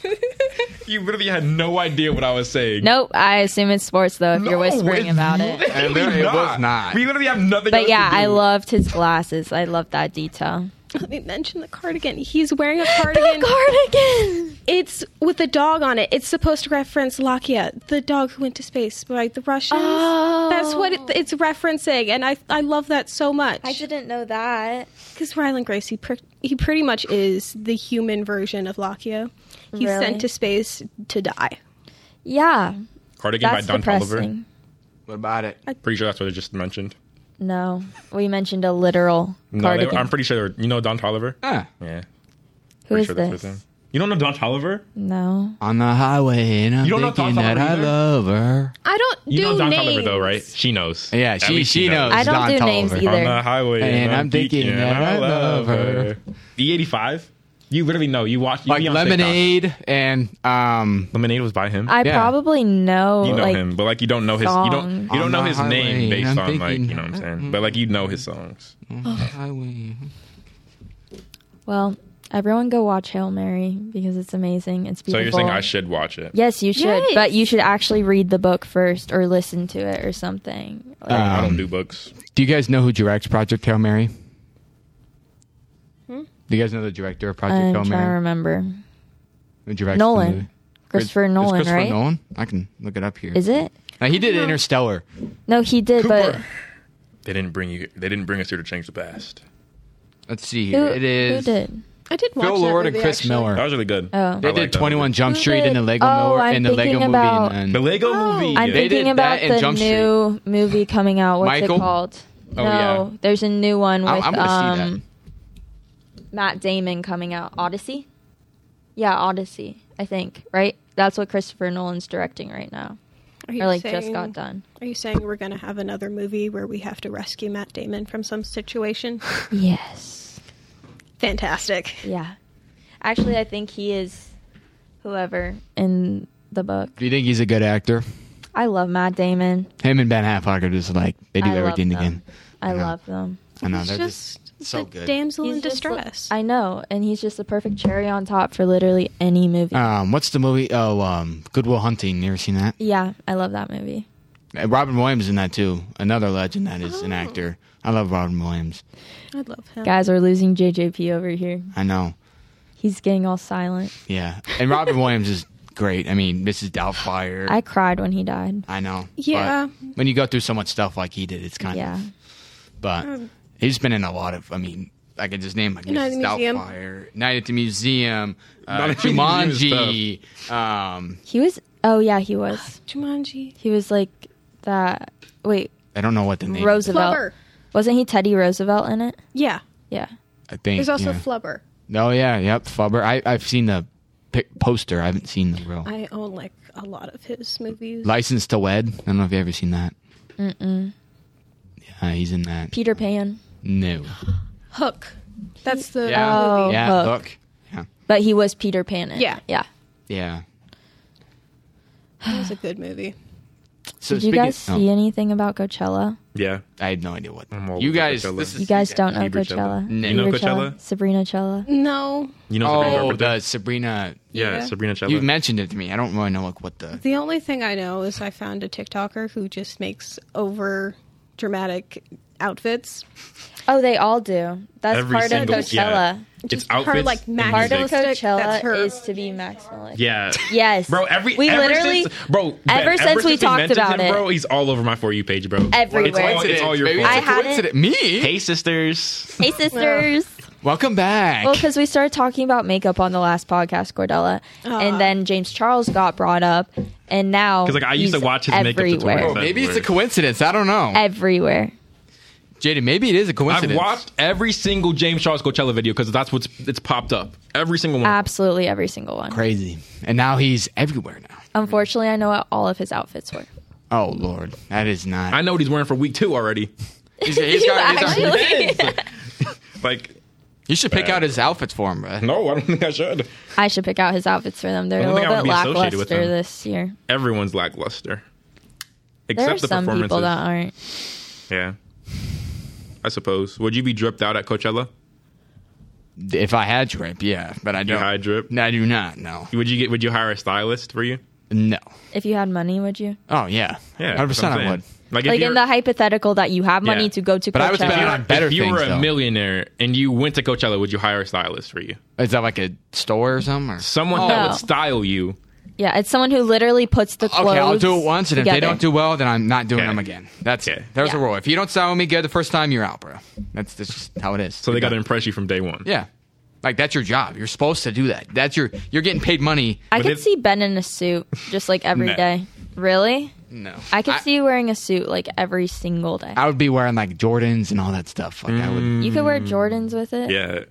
Speaker 1: You literally had no idea what I was saying.
Speaker 3: Nope, I assume it's sports though. If you're
Speaker 1: No,
Speaker 3: whispering
Speaker 1: it's
Speaker 3: about it.
Speaker 1: literally
Speaker 2: And there- it was not.
Speaker 1: We literally have nothing.
Speaker 3: But
Speaker 1: else
Speaker 3: yeah,
Speaker 1: to do.
Speaker 3: I loved his glasses. I loved that detail.
Speaker 4: let me mention the cardigan. He's wearing a cardigan.
Speaker 3: cardigan.
Speaker 4: It's with a dog on it. It's supposed to reference Lakia, the dog who went to space by the Russians.
Speaker 3: Oh.
Speaker 4: That's what it, it's referencing, and I I love that so much.
Speaker 3: I didn't know that.
Speaker 4: Because Ryland Grace, he, pr- he pretty much is the human version of Lakia. He's
Speaker 3: Really?
Speaker 4: sent to space to die.
Speaker 3: Yeah,
Speaker 1: Cardigan
Speaker 3: that's
Speaker 1: by Don Toliver.
Speaker 3: depressing.
Speaker 2: What about it?
Speaker 1: Pretty sure that's what I just mentioned.
Speaker 3: No, we mentioned a literal
Speaker 1: No, they,
Speaker 3: cardigan.
Speaker 1: I'm pretty sure. They were, you know Don Toliver?
Speaker 2: Ah,
Speaker 1: Yeah.
Speaker 3: Who
Speaker 1: Pretty
Speaker 3: is
Speaker 1: sure that's his
Speaker 3: this?
Speaker 1: name. You don't know Don Toliver?
Speaker 3: No.
Speaker 2: on the highway, and I'm
Speaker 1: You don't know
Speaker 2: thinking
Speaker 1: Tom
Speaker 2: that I
Speaker 1: Toliver either?
Speaker 2: love her.
Speaker 4: I don't
Speaker 1: You
Speaker 4: do
Speaker 1: know Don
Speaker 4: names.
Speaker 1: Toliver though, right? She knows.
Speaker 2: Yeah,
Speaker 1: At
Speaker 2: she
Speaker 1: least
Speaker 2: she knows.
Speaker 3: I don't
Speaker 2: Don
Speaker 3: do names
Speaker 2: Toliver.
Speaker 3: either.
Speaker 1: On the highway,
Speaker 2: And I'm thinking that I love her.
Speaker 1: E eighty-five. You literally know. You watch. You
Speaker 2: Like
Speaker 1: be on TikTok.
Speaker 2: Lemonade and um.
Speaker 1: Lemonade was by him.
Speaker 3: I
Speaker 2: Yeah.
Speaker 3: probably know,
Speaker 1: you know
Speaker 3: like,
Speaker 1: him, but like you don't know his. You don't.
Speaker 3: songs.
Speaker 1: You don't
Speaker 2: On
Speaker 1: know
Speaker 2: the
Speaker 1: his
Speaker 2: highway,
Speaker 1: name based
Speaker 2: I'm
Speaker 1: on like
Speaker 2: thinking-
Speaker 1: you know what I'm saying. But like you know his songs.
Speaker 2: on the highway.
Speaker 3: well, everyone go watch Hail Mary because it's amazing. It's
Speaker 1: So
Speaker 3: beautiful.
Speaker 1: you're saying I should watch it?
Speaker 3: Yes, you should,
Speaker 4: Yes.
Speaker 3: but you should actually read the book first or listen to it or something. Like,
Speaker 1: I don't- I
Speaker 2: Um,
Speaker 1: don't do books.
Speaker 2: Do you guys know who directs Project Hail Mary?
Speaker 4: Hmm?
Speaker 2: Do you guys know the director of Project
Speaker 3: I'm
Speaker 2: Hail
Speaker 3: trying to
Speaker 2: Mary?
Speaker 3: remember.
Speaker 2: Who directs the
Speaker 3: Nolan.
Speaker 2: movie?
Speaker 3: Christopher
Speaker 2: It's
Speaker 3: Nolan,
Speaker 2: Christopher
Speaker 3: right?
Speaker 2: Nolan? I can look it up here.
Speaker 3: Is it?
Speaker 2: Now, he did Interstellar.
Speaker 3: No, he did,
Speaker 1: Cooper. They didn't bring you. They didn't bring us here to change the past.
Speaker 2: Let's see
Speaker 3: but
Speaker 2: here.
Speaker 3: who,
Speaker 2: it is
Speaker 3: who did?
Speaker 4: I did watch
Speaker 2: Phil
Speaker 4: that
Speaker 2: Lord and
Speaker 4: movie,
Speaker 2: Chris
Speaker 4: actually.
Speaker 2: Miller.
Speaker 1: That was really good.
Speaker 3: Oh.
Speaker 1: I
Speaker 2: They
Speaker 1: like
Speaker 2: did
Speaker 1: that
Speaker 2: twenty-one
Speaker 1: movie.
Speaker 2: Jump
Speaker 3: Who
Speaker 2: Street
Speaker 3: did-
Speaker 2: and the Lego
Speaker 3: Oh,
Speaker 2: movie
Speaker 3: I'm
Speaker 2: and the Lego
Speaker 3: thinking
Speaker 2: movie
Speaker 3: about-
Speaker 2: and
Speaker 1: The
Speaker 2: then
Speaker 1: Lego
Speaker 3: Oh,
Speaker 1: movie.
Speaker 3: I'm
Speaker 2: They
Speaker 3: thinking
Speaker 2: did
Speaker 3: about
Speaker 2: that and
Speaker 3: the
Speaker 2: Jump Street.
Speaker 3: new movie coming out. What's
Speaker 2: Michael?
Speaker 3: it called?
Speaker 2: Oh,
Speaker 3: no,
Speaker 2: yeah.
Speaker 3: there's a new one with
Speaker 2: I'm- I'm gonna see
Speaker 3: um, Matt Damon coming out. Odyssey? Yeah, Odyssey, I think, right? That's what Christopher Nolan's directing right now.
Speaker 4: Are you
Speaker 3: Or like
Speaker 4: saying,
Speaker 3: just got done.
Speaker 4: Are you saying we're going to have another movie where we have to rescue Matt Damon from some situation?
Speaker 3: Yes.
Speaker 4: Fantastic.
Speaker 3: Yeah. Actually, I think he is whoever in the book.
Speaker 2: Do you think he's a good actor?
Speaker 3: I love Matt Damon.
Speaker 2: Him and Ben Affleck are just like, they do
Speaker 3: I love
Speaker 2: everything
Speaker 3: them.
Speaker 2: together.
Speaker 3: I
Speaker 2: I know.
Speaker 3: love them.
Speaker 2: I know,
Speaker 4: He's
Speaker 2: they're
Speaker 4: just,
Speaker 2: just so
Speaker 4: the
Speaker 2: good.
Speaker 4: damsel in
Speaker 3: He's just li-
Speaker 4: distress.
Speaker 3: I know, and he's just the perfect cherry on top for literally any movie.
Speaker 2: Um, what's the movie? Oh, um, Good Will Hunting. You ever seen that?
Speaker 3: Yeah, I love that movie.
Speaker 2: Uh, Robin Williams is in that too. Another legend that is an
Speaker 4: Oh.
Speaker 2: actor. I love Robin Williams.
Speaker 4: I love him.
Speaker 3: Guys, we're losing J J P over here.
Speaker 2: I know.
Speaker 3: He's getting all silent.
Speaker 2: Yeah. And Robin Williams is great. I mean, Missus Doubtfire.
Speaker 3: I cried when he died.
Speaker 2: I know.
Speaker 4: Yeah.
Speaker 2: But when you go through so much stuff like he did, it's kind
Speaker 3: Yeah.
Speaker 2: of. But
Speaker 4: Um,
Speaker 2: he's been in a lot of. I mean, I could just name like
Speaker 4: Night at
Speaker 2: Missus
Speaker 4: the Museum.
Speaker 2: Doubtfire, Night at the Museum, uh,
Speaker 1: Night at the Museum
Speaker 2: Jumanji. Um,
Speaker 3: He was. Oh yeah, he was.
Speaker 4: Jumanji.
Speaker 3: He was like that. Wait,
Speaker 2: I don't know what the name.
Speaker 3: Roosevelt.
Speaker 4: Flubber.
Speaker 3: Wasn't he Teddy Roosevelt in it?
Speaker 4: Yeah.
Speaker 3: Yeah.
Speaker 2: I think.
Speaker 4: There's also
Speaker 2: yeah.
Speaker 4: Flubber.
Speaker 2: Oh yeah, yep, Flubber. I I've seen the pic- poster. I haven't seen the real.
Speaker 4: I own like a lot of his movies.
Speaker 2: License to Wed. I don't know if you've ever seen that.
Speaker 3: Mm-mm.
Speaker 2: Yeah, he's in that.
Speaker 3: Peter Pan.
Speaker 2: No.
Speaker 4: Hook. That's the
Speaker 2: Yeah.
Speaker 3: Oh,
Speaker 4: movie.
Speaker 2: Yeah,
Speaker 3: Hook.
Speaker 2: Hook. Yeah.
Speaker 3: But he was Peter Pan in it.
Speaker 4: Yeah.
Speaker 3: Yeah.
Speaker 2: Yeah.
Speaker 4: That was a good movie.
Speaker 2: So
Speaker 3: Did you
Speaker 2: speaking-
Speaker 3: guys see
Speaker 2: oh,
Speaker 3: anything about Coachella?
Speaker 1: Yeah.
Speaker 2: I had no idea what.
Speaker 1: I'm all
Speaker 2: You
Speaker 1: over
Speaker 2: guys,
Speaker 1: Coachella.
Speaker 2: this is
Speaker 3: You guys don't know
Speaker 1: Hebrew
Speaker 3: Coachella.
Speaker 1: Coachella.
Speaker 2: No.
Speaker 1: You know
Speaker 3: Hebrew
Speaker 1: Coachella?
Speaker 3: Sabrina Chella.
Speaker 4: No.
Speaker 1: You know Sabrina
Speaker 2: Oh,
Speaker 1: Carpenter?
Speaker 2: the Sabrina.
Speaker 1: yeah,
Speaker 4: Yeah.
Speaker 1: Sabrina Chella.
Speaker 2: You mentioned it to me. I don't really know like what the.
Speaker 4: The only thing I know is I found a TikToker who just makes over dramatic outfits.
Speaker 3: Oh, they all do. That's
Speaker 1: Every
Speaker 3: part of
Speaker 1: single-
Speaker 3: Coachella.
Speaker 1: yeah.
Speaker 4: Just
Speaker 1: It's outfits.
Speaker 4: her like
Speaker 1: and
Speaker 3: Part of
Speaker 1: music.
Speaker 4: maximalistic.
Speaker 3: Coachella
Speaker 4: That's her.
Speaker 3: is to be maximalist.
Speaker 1: Yeah.
Speaker 3: Yes.
Speaker 1: Bro, every
Speaker 3: we
Speaker 1: ever
Speaker 3: literally
Speaker 1: since, bro, Ben,
Speaker 3: ever since we
Speaker 1: he
Speaker 3: talked
Speaker 1: mentioned
Speaker 3: about
Speaker 1: him,
Speaker 3: it.
Speaker 1: bro, he's all over my For You page, bro.
Speaker 3: Everywhere.
Speaker 1: It's all, it's all your
Speaker 2: Maybe
Speaker 1: fault.
Speaker 2: it's a
Speaker 3: I hadn't-
Speaker 2: coincidence. Me?
Speaker 1: Hey, sisters.
Speaker 3: Hey sisters.
Speaker 2: Welcome back.
Speaker 3: Well, because we started talking about makeup on the last podcast, Cordella,
Speaker 4: Aw.
Speaker 3: and then James Charles got brought up, and now
Speaker 1: Because like I used to
Speaker 3: he's
Speaker 1: watch his makeup
Speaker 3: everywhere.
Speaker 1: tutorials.
Speaker 2: Oh, maybe it's a
Speaker 1: everywhere.
Speaker 2: coincidence. I don't know.
Speaker 3: Everywhere.
Speaker 2: Jaden, maybe it is a
Speaker 1: I've
Speaker 2: coincidence.
Speaker 1: watched every single James Charles Coachella video because that's what's it's popped up. Every single one.
Speaker 3: Absolutely every single one.
Speaker 2: Crazy. And now he's everywhere now.
Speaker 3: Unfortunately, I know what all of his outfits were.
Speaker 2: Oh, Lord. That is not.
Speaker 1: I know what he's wearing for week two already.
Speaker 2: He's, he's got, he's got-
Speaker 3: Actually,
Speaker 1: Like,
Speaker 2: you should pick out his outfits for him, bro.
Speaker 1: no, I don't think I should.
Speaker 3: I should pick out his outfits for them. They're
Speaker 1: I
Speaker 3: a
Speaker 1: don't think
Speaker 3: little
Speaker 1: I
Speaker 3: bit
Speaker 1: would be associated with
Speaker 3: lackluster
Speaker 1: them.
Speaker 3: this year.
Speaker 1: Everyone's lackluster.
Speaker 3: There
Speaker 1: Except
Speaker 3: are
Speaker 1: the
Speaker 3: some
Speaker 1: performances.
Speaker 3: people that aren't.
Speaker 1: Yeah. I suppose. Would you be dripped out at Coachella?
Speaker 2: If I had drip, yeah. But I
Speaker 1: You
Speaker 2: don't.
Speaker 1: high drip?
Speaker 2: No, I do not. No.
Speaker 1: Would you get? Would you hire a stylist for you?
Speaker 2: No.
Speaker 3: If you had money, would you?
Speaker 2: Oh, yeah.
Speaker 1: Yeah,
Speaker 2: one hundred percent
Speaker 1: that's what
Speaker 2: I
Speaker 1: I'm
Speaker 2: would.
Speaker 1: saying. Like, if
Speaker 3: Like
Speaker 1: you're,
Speaker 3: in the hypothetical that you have money
Speaker 1: Yeah.
Speaker 3: to go to
Speaker 2: But I would spend it
Speaker 3: Coachella.
Speaker 2: on better
Speaker 1: if you
Speaker 2: things,
Speaker 1: were a
Speaker 2: though.
Speaker 1: millionaire and you went to Coachella, would you hire a stylist for you?
Speaker 2: Is that like a store or something? Or?
Speaker 1: Someone
Speaker 3: Oh.
Speaker 1: that
Speaker 3: No.
Speaker 1: would style you.
Speaker 3: Yeah, it's someone who literally puts the clothes
Speaker 2: Okay, I'll do it once, and if they
Speaker 3: together.
Speaker 2: don't do well, then I'm not doing
Speaker 1: Okay.
Speaker 2: them again. That's
Speaker 1: Okay.
Speaker 2: it. There's a
Speaker 3: Yeah.
Speaker 2: rule. If you don't style me good the first time, you're out, bro. That's, that's just how it is.
Speaker 1: So they got to impress you from day one.
Speaker 2: Yeah. Like, that's your job. You're supposed to do that. That's your, you're getting paid money.
Speaker 3: I
Speaker 1: But
Speaker 3: could
Speaker 1: it-
Speaker 3: see Ben in a suit just like every
Speaker 2: No.
Speaker 3: day. Really?
Speaker 2: No.
Speaker 3: I could see you wearing a suit like every single day.
Speaker 2: I would be wearing like Jordans and all that stuff. Like I would,
Speaker 3: You could wear Jordans with it.
Speaker 1: Yeah.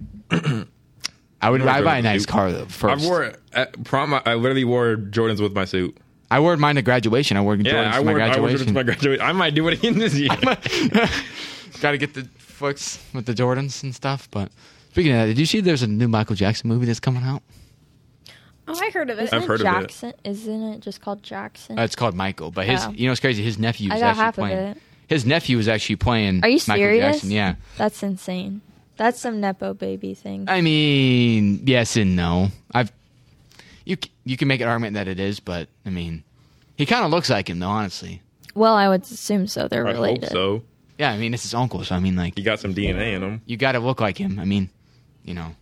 Speaker 2: I would.
Speaker 1: I'd
Speaker 2: I buy a
Speaker 1: wear
Speaker 2: nice
Speaker 1: suit.
Speaker 2: car though.
Speaker 1: I
Speaker 2: First,
Speaker 1: wore at prom. I literally wore Jordans with my suit.
Speaker 2: I wore mine to graduation. I wore Jordans
Speaker 1: Yeah, I
Speaker 2: to my
Speaker 1: wore, I wore Jordans
Speaker 2: graduation.
Speaker 1: to my graduation. I might do it again this year.
Speaker 2: Got to get the flicks with the Jordans and stuff. But speaking of that, did you see there's a new Michael Jackson movie that's coming out?
Speaker 4: Oh, I heard of it.
Speaker 3: Isn't
Speaker 1: I've
Speaker 3: it
Speaker 1: heard of it.
Speaker 3: Jackson? Isn't it just called Jackson?
Speaker 2: Uh, it's called Michael, but his,
Speaker 3: Oh.
Speaker 2: you know, it's crazy. His nephew
Speaker 3: I
Speaker 2: is
Speaker 3: got
Speaker 2: actually
Speaker 3: half of
Speaker 2: playing.
Speaker 3: it.
Speaker 2: His nephew is actually playing.
Speaker 3: Are you
Speaker 2: Michael
Speaker 3: serious?
Speaker 2: Jackson. Yeah.
Speaker 3: That's insane. That's some nepo baby thing.
Speaker 2: I mean, yes and no. I've you c- you can make an argument that it is, but I mean, he kind of looks like him though. Honestly,
Speaker 3: Well, I would assume so. They're
Speaker 1: I hope
Speaker 3: related.
Speaker 1: so.
Speaker 2: yeah. I mean, it's his uncle, so I mean, like
Speaker 1: He got some D N A in him.
Speaker 2: you got to look like him. I mean, you know,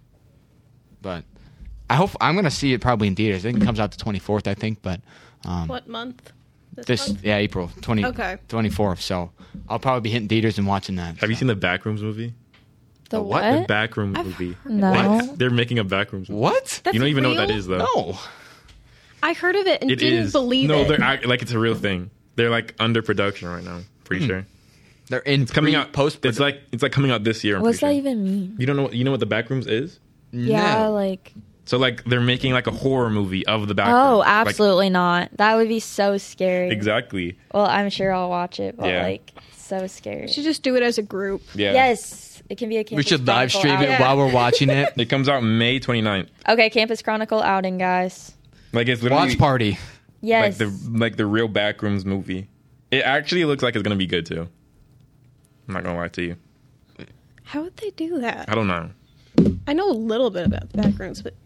Speaker 2: but I hope I'm gonna see it probably in theaters. I think it comes out the twenty-fourth, I think, but um,
Speaker 4: What month? This,
Speaker 2: this
Speaker 4: month?
Speaker 2: yeah April twentieth,
Speaker 4: Okay.
Speaker 2: twenty-fourth. So I'll probably be hitting theaters and watching that.
Speaker 1: Have you seen the Backrooms movie?
Speaker 3: The
Speaker 2: The what?
Speaker 3: what?
Speaker 1: The Backrooms
Speaker 4: I've
Speaker 1: movie.
Speaker 3: No.
Speaker 1: What? They're making a Backrooms movie.
Speaker 2: What?
Speaker 4: That's
Speaker 1: You don't even know what that
Speaker 4: real?
Speaker 1: is, though.
Speaker 2: No.
Speaker 4: I heard of it and
Speaker 1: It
Speaker 4: didn't
Speaker 1: is.
Speaker 4: believe
Speaker 1: no,
Speaker 4: it.
Speaker 1: they're act- like it's a real thing. They're like under production right now. Pretty sure
Speaker 2: They're in
Speaker 1: it's coming out
Speaker 2: post.
Speaker 1: It's like it's like coming out this year. I'm
Speaker 3: What's that
Speaker 1: pretty sure.
Speaker 3: even mean?
Speaker 1: You don't know? What, you know what the Backrooms is?
Speaker 3: Yeah, like
Speaker 1: So like they're making like a horror movie of the Backrooms.
Speaker 3: oh,
Speaker 1: Like,
Speaker 3: absolutely not. That would be so scary.
Speaker 1: exactly.
Speaker 3: Well, I'm sure I'll watch it, but
Speaker 1: Yeah.
Speaker 3: like so scary.
Speaker 4: You should just do it as a group.
Speaker 1: Yeah.
Speaker 3: Yes, it can be a Campus
Speaker 2: we should live
Speaker 3: Chronicle
Speaker 2: stream it
Speaker 3: outing.
Speaker 2: while we're watching it.
Speaker 1: It comes out May twenty-ninth.
Speaker 3: Okay, Campus Chronicle outing, guys.
Speaker 1: Like it's literally
Speaker 2: Watch party.
Speaker 3: Yes.
Speaker 1: like the like the real Backrooms movie. It actually looks like it's gonna be good too. I'm not gonna lie to you.
Speaker 4: How would they do that?
Speaker 1: I don't know.
Speaker 4: I know a little bit about the Backrooms, but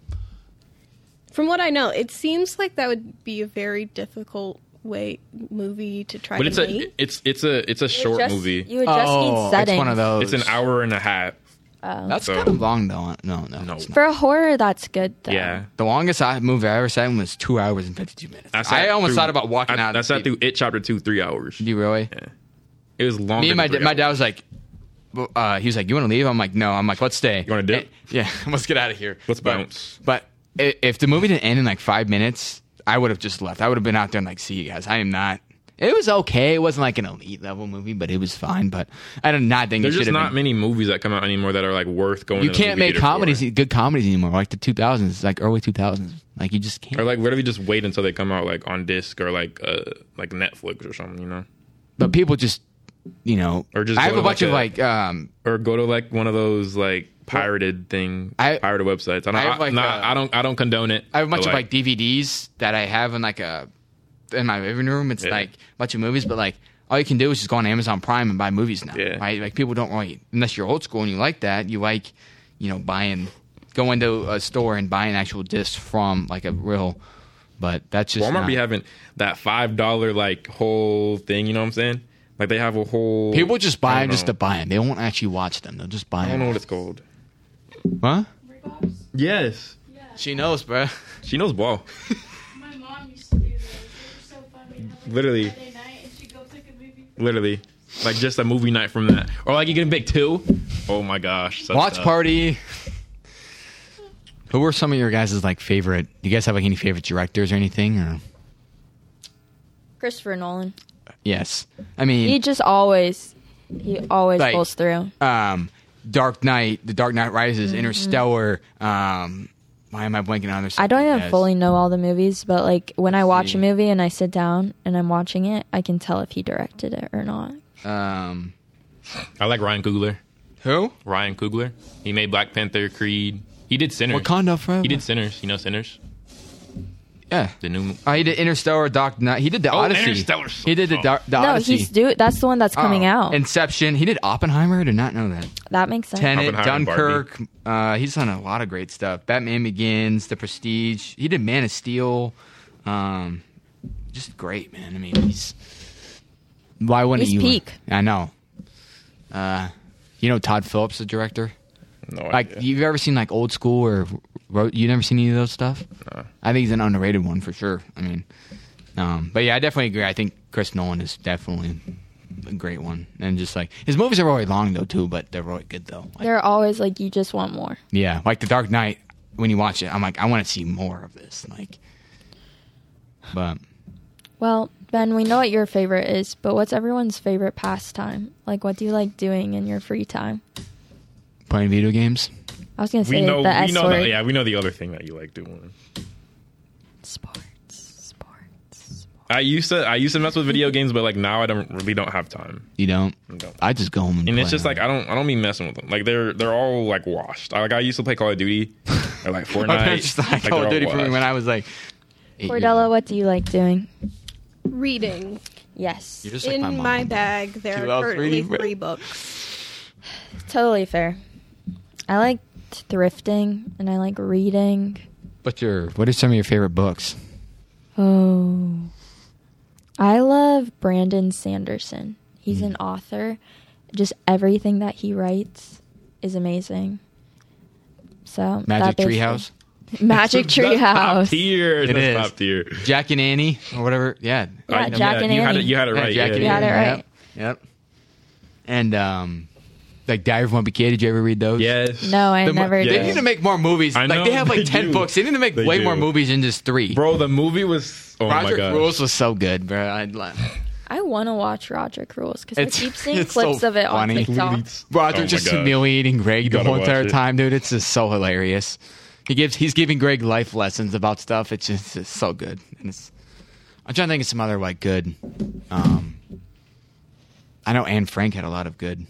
Speaker 4: from what I know, it seems like that would be a very difficult way movie to try
Speaker 1: But
Speaker 4: to
Speaker 1: it's a
Speaker 4: make.
Speaker 1: it's it's a it's a
Speaker 3: You would
Speaker 1: short
Speaker 3: just-
Speaker 1: movie.
Speaker 3: You would just
Speaker 2: oh,
Speaker 3: need settings.
Speaker 2: it's one of those.
Speaker 1: It's an hour and a half.
Speaker 3: Oh.
Speaker 2: That's
Speaker 1: So-
Speaker 2: kind of long though. No, no,
Speaker 1: No.
Speaker 2: it's not.
Speaker 3: For a horror, that's good though.
Speaker 1: Yeah.
Speaker 2: The longest I movie I ever sat in was two hours and fifty-two minutes.
Speaker 1: I, sat
Speaker 2: I almost
Speaker 1: through-
Speaker 2: thought about walking
Speaker 1: I,
Speaker 2: out.
Speaker 1: I sat through It Chapter Two, three hours.
Speaker 2: Did you really?
Speaker 1: Yeah. It was long.
Speaker 2: Me and my da- my dad was like, well, uh, he was like, "You want to leave?" I'm like, "No." I'm like, "Let's stay."
Speaker 1: You wanna dip?
Speaker 2: Eh, Yeah, let's get out of here.
Speaker 1: Let's
Speaker 2: But-
Speaker 1: bounce.
Speaker 2: But i- if the movie didn't end in like five minutes, I would have just left. I would have been out there and like, "See you guys." I am not. It was okay. It wasn't like an elite level movie, but it was fine. But I do not think
Speaker 1: There's
Speaker 2: it should
Speaker 1: just
Speaker 2: have
Speaker 1: not
Speaker 2: been.
Speaker 1: many movies that come out anymore that are like worth going.
Speaker 2: You
Speaker 1: to the
Speaker 2: can't
Speaker 1: movie
Speaker 2: make
Speaker 1: theater
Speaker 2: comedies,
Speaker 1: for.
Speaker 2: good comedies anymore. Like the two thousands, like early two thousands. Like you just can't.
Speaker 1: Or like literally just wait until they come out like on disc or like uh like Netflix or something, you know.
Speaker 2: But people just, you know,
Speaker 1: Or just
Speaker 2: I have
Speaker 1: go
Speaker 2: a
Speaker 1: to,
Speaker 2: bunch
Speaker 1: like,
Speaker 2: of
Speaker 1: a-
Speaker 2: like, um,
Speaker 1: Or go to like one of those like pirated thing,
Speaker 2: I-
Speaker 1: pirated websites. I don't.
Speaker 2: I
Speaker 1: I,
Speaker 2: have, like,
Speaker 1: not,
Speaker 2: uh,
Speaker 1: I don't. I don't condone it.
Speaker 2: I have a bunch
Speaker 1: but,
Speaker 2: of like D V Ds that I have in like a in my living room. It's
Speaker 1: Yeah.
Speaker 2: like a bunch of movies, but like all you can do is just go on Amazon Prime and buy movies now.
Speaker 1: Yeah.
Speaker 2: Right? Like people don't really, unless you're old school and you like that, you like, you know, buying, going to a store and buying actual discs from like a real. But that's just
Speaker 1: Walmart
Speaker 2: not,
Speaker 1: be having that five dollar like whole thing. You know what I'm saying? Like they have a whole.
Speaker 2: People just buy
Speaker 1: I
Speaker 2: them
Speaker 1: don't
Speaker 2: just
Speaker 1: know.
Speaker 2: to buy them. They won't actually watch them. They'll just buy
Speaker 1: I don't know
Speaker 2: them.
Speaker 1: what it's called.
Speaker 2: Huh?
Speaker 1: Yes,
Speaker 2: She knows, bro.
Speaker 1: she knows ball.
Speaker 5: My mom used to do those. They were so funny. Have, like,
Speaker 1: Literally.
Speaker 5: Friday night and she'd go pick a movie.
Speaker 1: Literally, like just a movie night from that, or like you get a big two. Oh my gosh! that's
Speaker 2: Watch
Speaker 1: tough.
Speaker 2: party. Who were some of your guys' like favorite? Do you guys have like any favorite directors or anything? Or
Speaker 3: Christopher Nolan.
Speaker 2: yes, I mean
Speaker 3: He just always, he always
Speaker 2: Like-
Speaker 3: pulls through.
Speaker 2: um, Dark Knight, The Dark Knight Rises,
Speaker 3: Mm-hmm.
Speaker 2: Interstellar. Um, why am I blanking on this?
Speaker 3: I don't even fully know all the movies, but like when I watch
Speaker 2: see.
Speaker 3: a movie and I sit down and I'm watching it, I can tell if he directed it or not.
Speaker 2: Um,
Speaker 1: I like Ryan Coogler.
Speaker 2: who?
Speaker 1: Ryan Coogler. He made Black Panther, Creed. He did Sinners.
Speaker 2: Wakanda Forever.
Speaker 1: He did Sinners. You know Sinners?
Speaker 2: Yeah.
Speaker 1: The new.
Speaker 2: Oh, he did Interstellar, Dark Knight. He did the
Speaker 1: Oh,
Speaker 2: Odyssey.
Speaker 1: Interstellar.
Speaker 2: He did the,
Speaker 1: Oh.
Speaker 2: Dar- the
Speaker 3: No,
Speaker 2: Odyssey.
Speaker 3: he's do. That's the one that's coming
Speaker 2: Oh,
Speaker 3: out.
Speaker 2: Inception. He did Oppenheimer. I did not know that.
Speaker 3: That makes sense.
Speaker 2: Tenet,
Speaker 1: Oppenheimer and
Speaker 2: Dunkirk. Uh, he's done a lot of great stuff. Batman Begins, The Prestige. He did Man of Steel. Um, just great, man. I mean, he's. Why wouldn't
Speaker 3: He's
Speaker 2: you?
Speaker 3: peak.
Speaker 2: I know. Uh, you know Todd Phillips, the director.
Speaker 1: No
Speaker 2: Like,
Speaker 1: idea.
Speaker 2: you've ever seen like Old School or ro- you never seen any of those stuff?
Speaker 1: No.
Speaker 2: I think he's an underrated one for sure. I mean, um, but yeah, I definitely agree. I think Chris Nolan is definitely a great one, and just like his movies are really long though too, but they're really good though. Like,
Speaker 3: They're always like you just want more.
Speaker 2: yeah, like The Dark Knight. When you watch it, I'm like, I want to see more of this. Like, but
Speaker 3: Well, Ben, we know what your favorite is, but what's everyone's favorite pastime? Like, what do you like doing in your free time?
Speaker 2: playing video games.
Speaker 3: I was gonna say
Speaker 1: We know.
Speaker 3: the
Speaker 1: We
Speaker 3: S
Speaker 1: know.
Speaker 3: word.
Speaker 1: The, yeah, we know the other thing that you like doing.
Speaker 3: Sports, sports.
Speaker 1: I used to. I used to mess with video games, but like now I don't really don't have time.
Speaker 2: You don't.
Speaker 1: I don't.
Speaker 2: I just go home and,
Speaker 1: And
Speaker 2: play
Speaker 1: it's just
Speaker 2: them.
Speaker 1: like I don't. I don't be messing with them. Like they're they're all like washed. I, like I used to play Call of Duty or like Fortnite.
Speaker 2: My parents just like
Speaker 1: Like,
Speaker 2: Call of
Speaker 1: they're
Speaker 2: Duty
Speaker 1: all
Speaker 2: for me
Speaker 1: washed.
Speaker 2: when I was like. eight years
Speaker 3: Cordella,
Speaker 2: old.
Speaker 3: what do you like doing?
Speaker 4: Reading.
Speaker 3: Yes,
Speaker 2: You're just like
Speaker 4: In
Speaker 2: my,
Speaker 4: my,
Speaker 2: mom.
Speaker 4: bag, there
Speaker 2: She
Speaker 4: are
Speaker 2: loves
Speaker 4: currently
Speaker 2: reading.
Speaker 4: three books.
Speaker 3: totally fair. I like thrifting and I like reading.
Speaker 2: What's your? What are some of your favorite books?
Speaker 3: Oh, I love Brandon Sanderson. He's
Speaker 2: Hmm.
Speaker 3: an author. Just everything that he writes is amazing. So
Speaker 2: Magic
Speaker 3: that basically-
Speaker 2: Treehouse.
Speaker 3: Magic
Speaker 1: That's top
Speaker 3: Treehouse.
Speaker 1: tier.
Speaker 2: It
Speaker 1: That's
Speaker 2: is.
Speaker 1: top tier.
Speaker 2: Jack and Annie or whatever. Yeah.
Speaker 3: Yeah,
Speaker 1: I-
Speaker 3: Jack and
Speaker 1: you Had it,
Speaker 3: Annie.
Speaker 1: you had it
Speaker 2: Yeah,
Speaker 1: right.
Speaker 2: Jack
Speaker 1: yeah,
Speaker 2: and
Speaker 3: You
Speaker 1: yeah.
Speaker 3: had it
Speaker 2: Annie.
Speaker 3: right.
Speaker 2: Yep. Yep. And um, like Diary of Wimpy Kid. Did you ever read those?
Speaker 1: Yes.
Speaker 3: No, I
Speaker 2: The mo-
Speaker 3: never
Speaker 1: Yeah.
Speaker 2: They
Speaker 3: did.
Speaker 2: need to make more movies.
Speaker 1: I
Speaker 2: like
Speaker 1: know,
Speaker 2: they have like
Speaker 1: they
Speaker 2: ten
Speaker 1: do.
Speaker 2: books. They need to make
Speaker 1: They
Speaker 2: way
Speaker 1: do.
Speaker 2: more movies than just three.
Speaker 1: Bro, the movie was. Oh
Speaker 2: Project
Speaker 1: my god.
Speaker 2: Rules was so good, bro. I'd laugh.
Speaker 3: I want to watch Roderick Rules because I
Speaker 2: It's-
Speaker 3: keep seeing
Speaker 2: it's
Speaker 3: clips
Speaker 2: so
Speaker 3: of it on
Speaker 2: funny.
Speaker 3: TikTok.
Speaker 2: Roger
Speaker 1: Oh my
Speaker 2: just
Speaker 1: God.
Speaker 2: humiliating Greg the
Speaker 1: Gotta
Speaker 2: whole
Speaker 1: watch
Speaker 2: entire
Speaker 1: it.
Speaker 2: time, dude. It's just so hilarious. He gives he's giving Greg life lessons about stuff. It's just it's so good. And it's I'm trying to think of some other like good. Um, I know Anne Frank had a lot of good.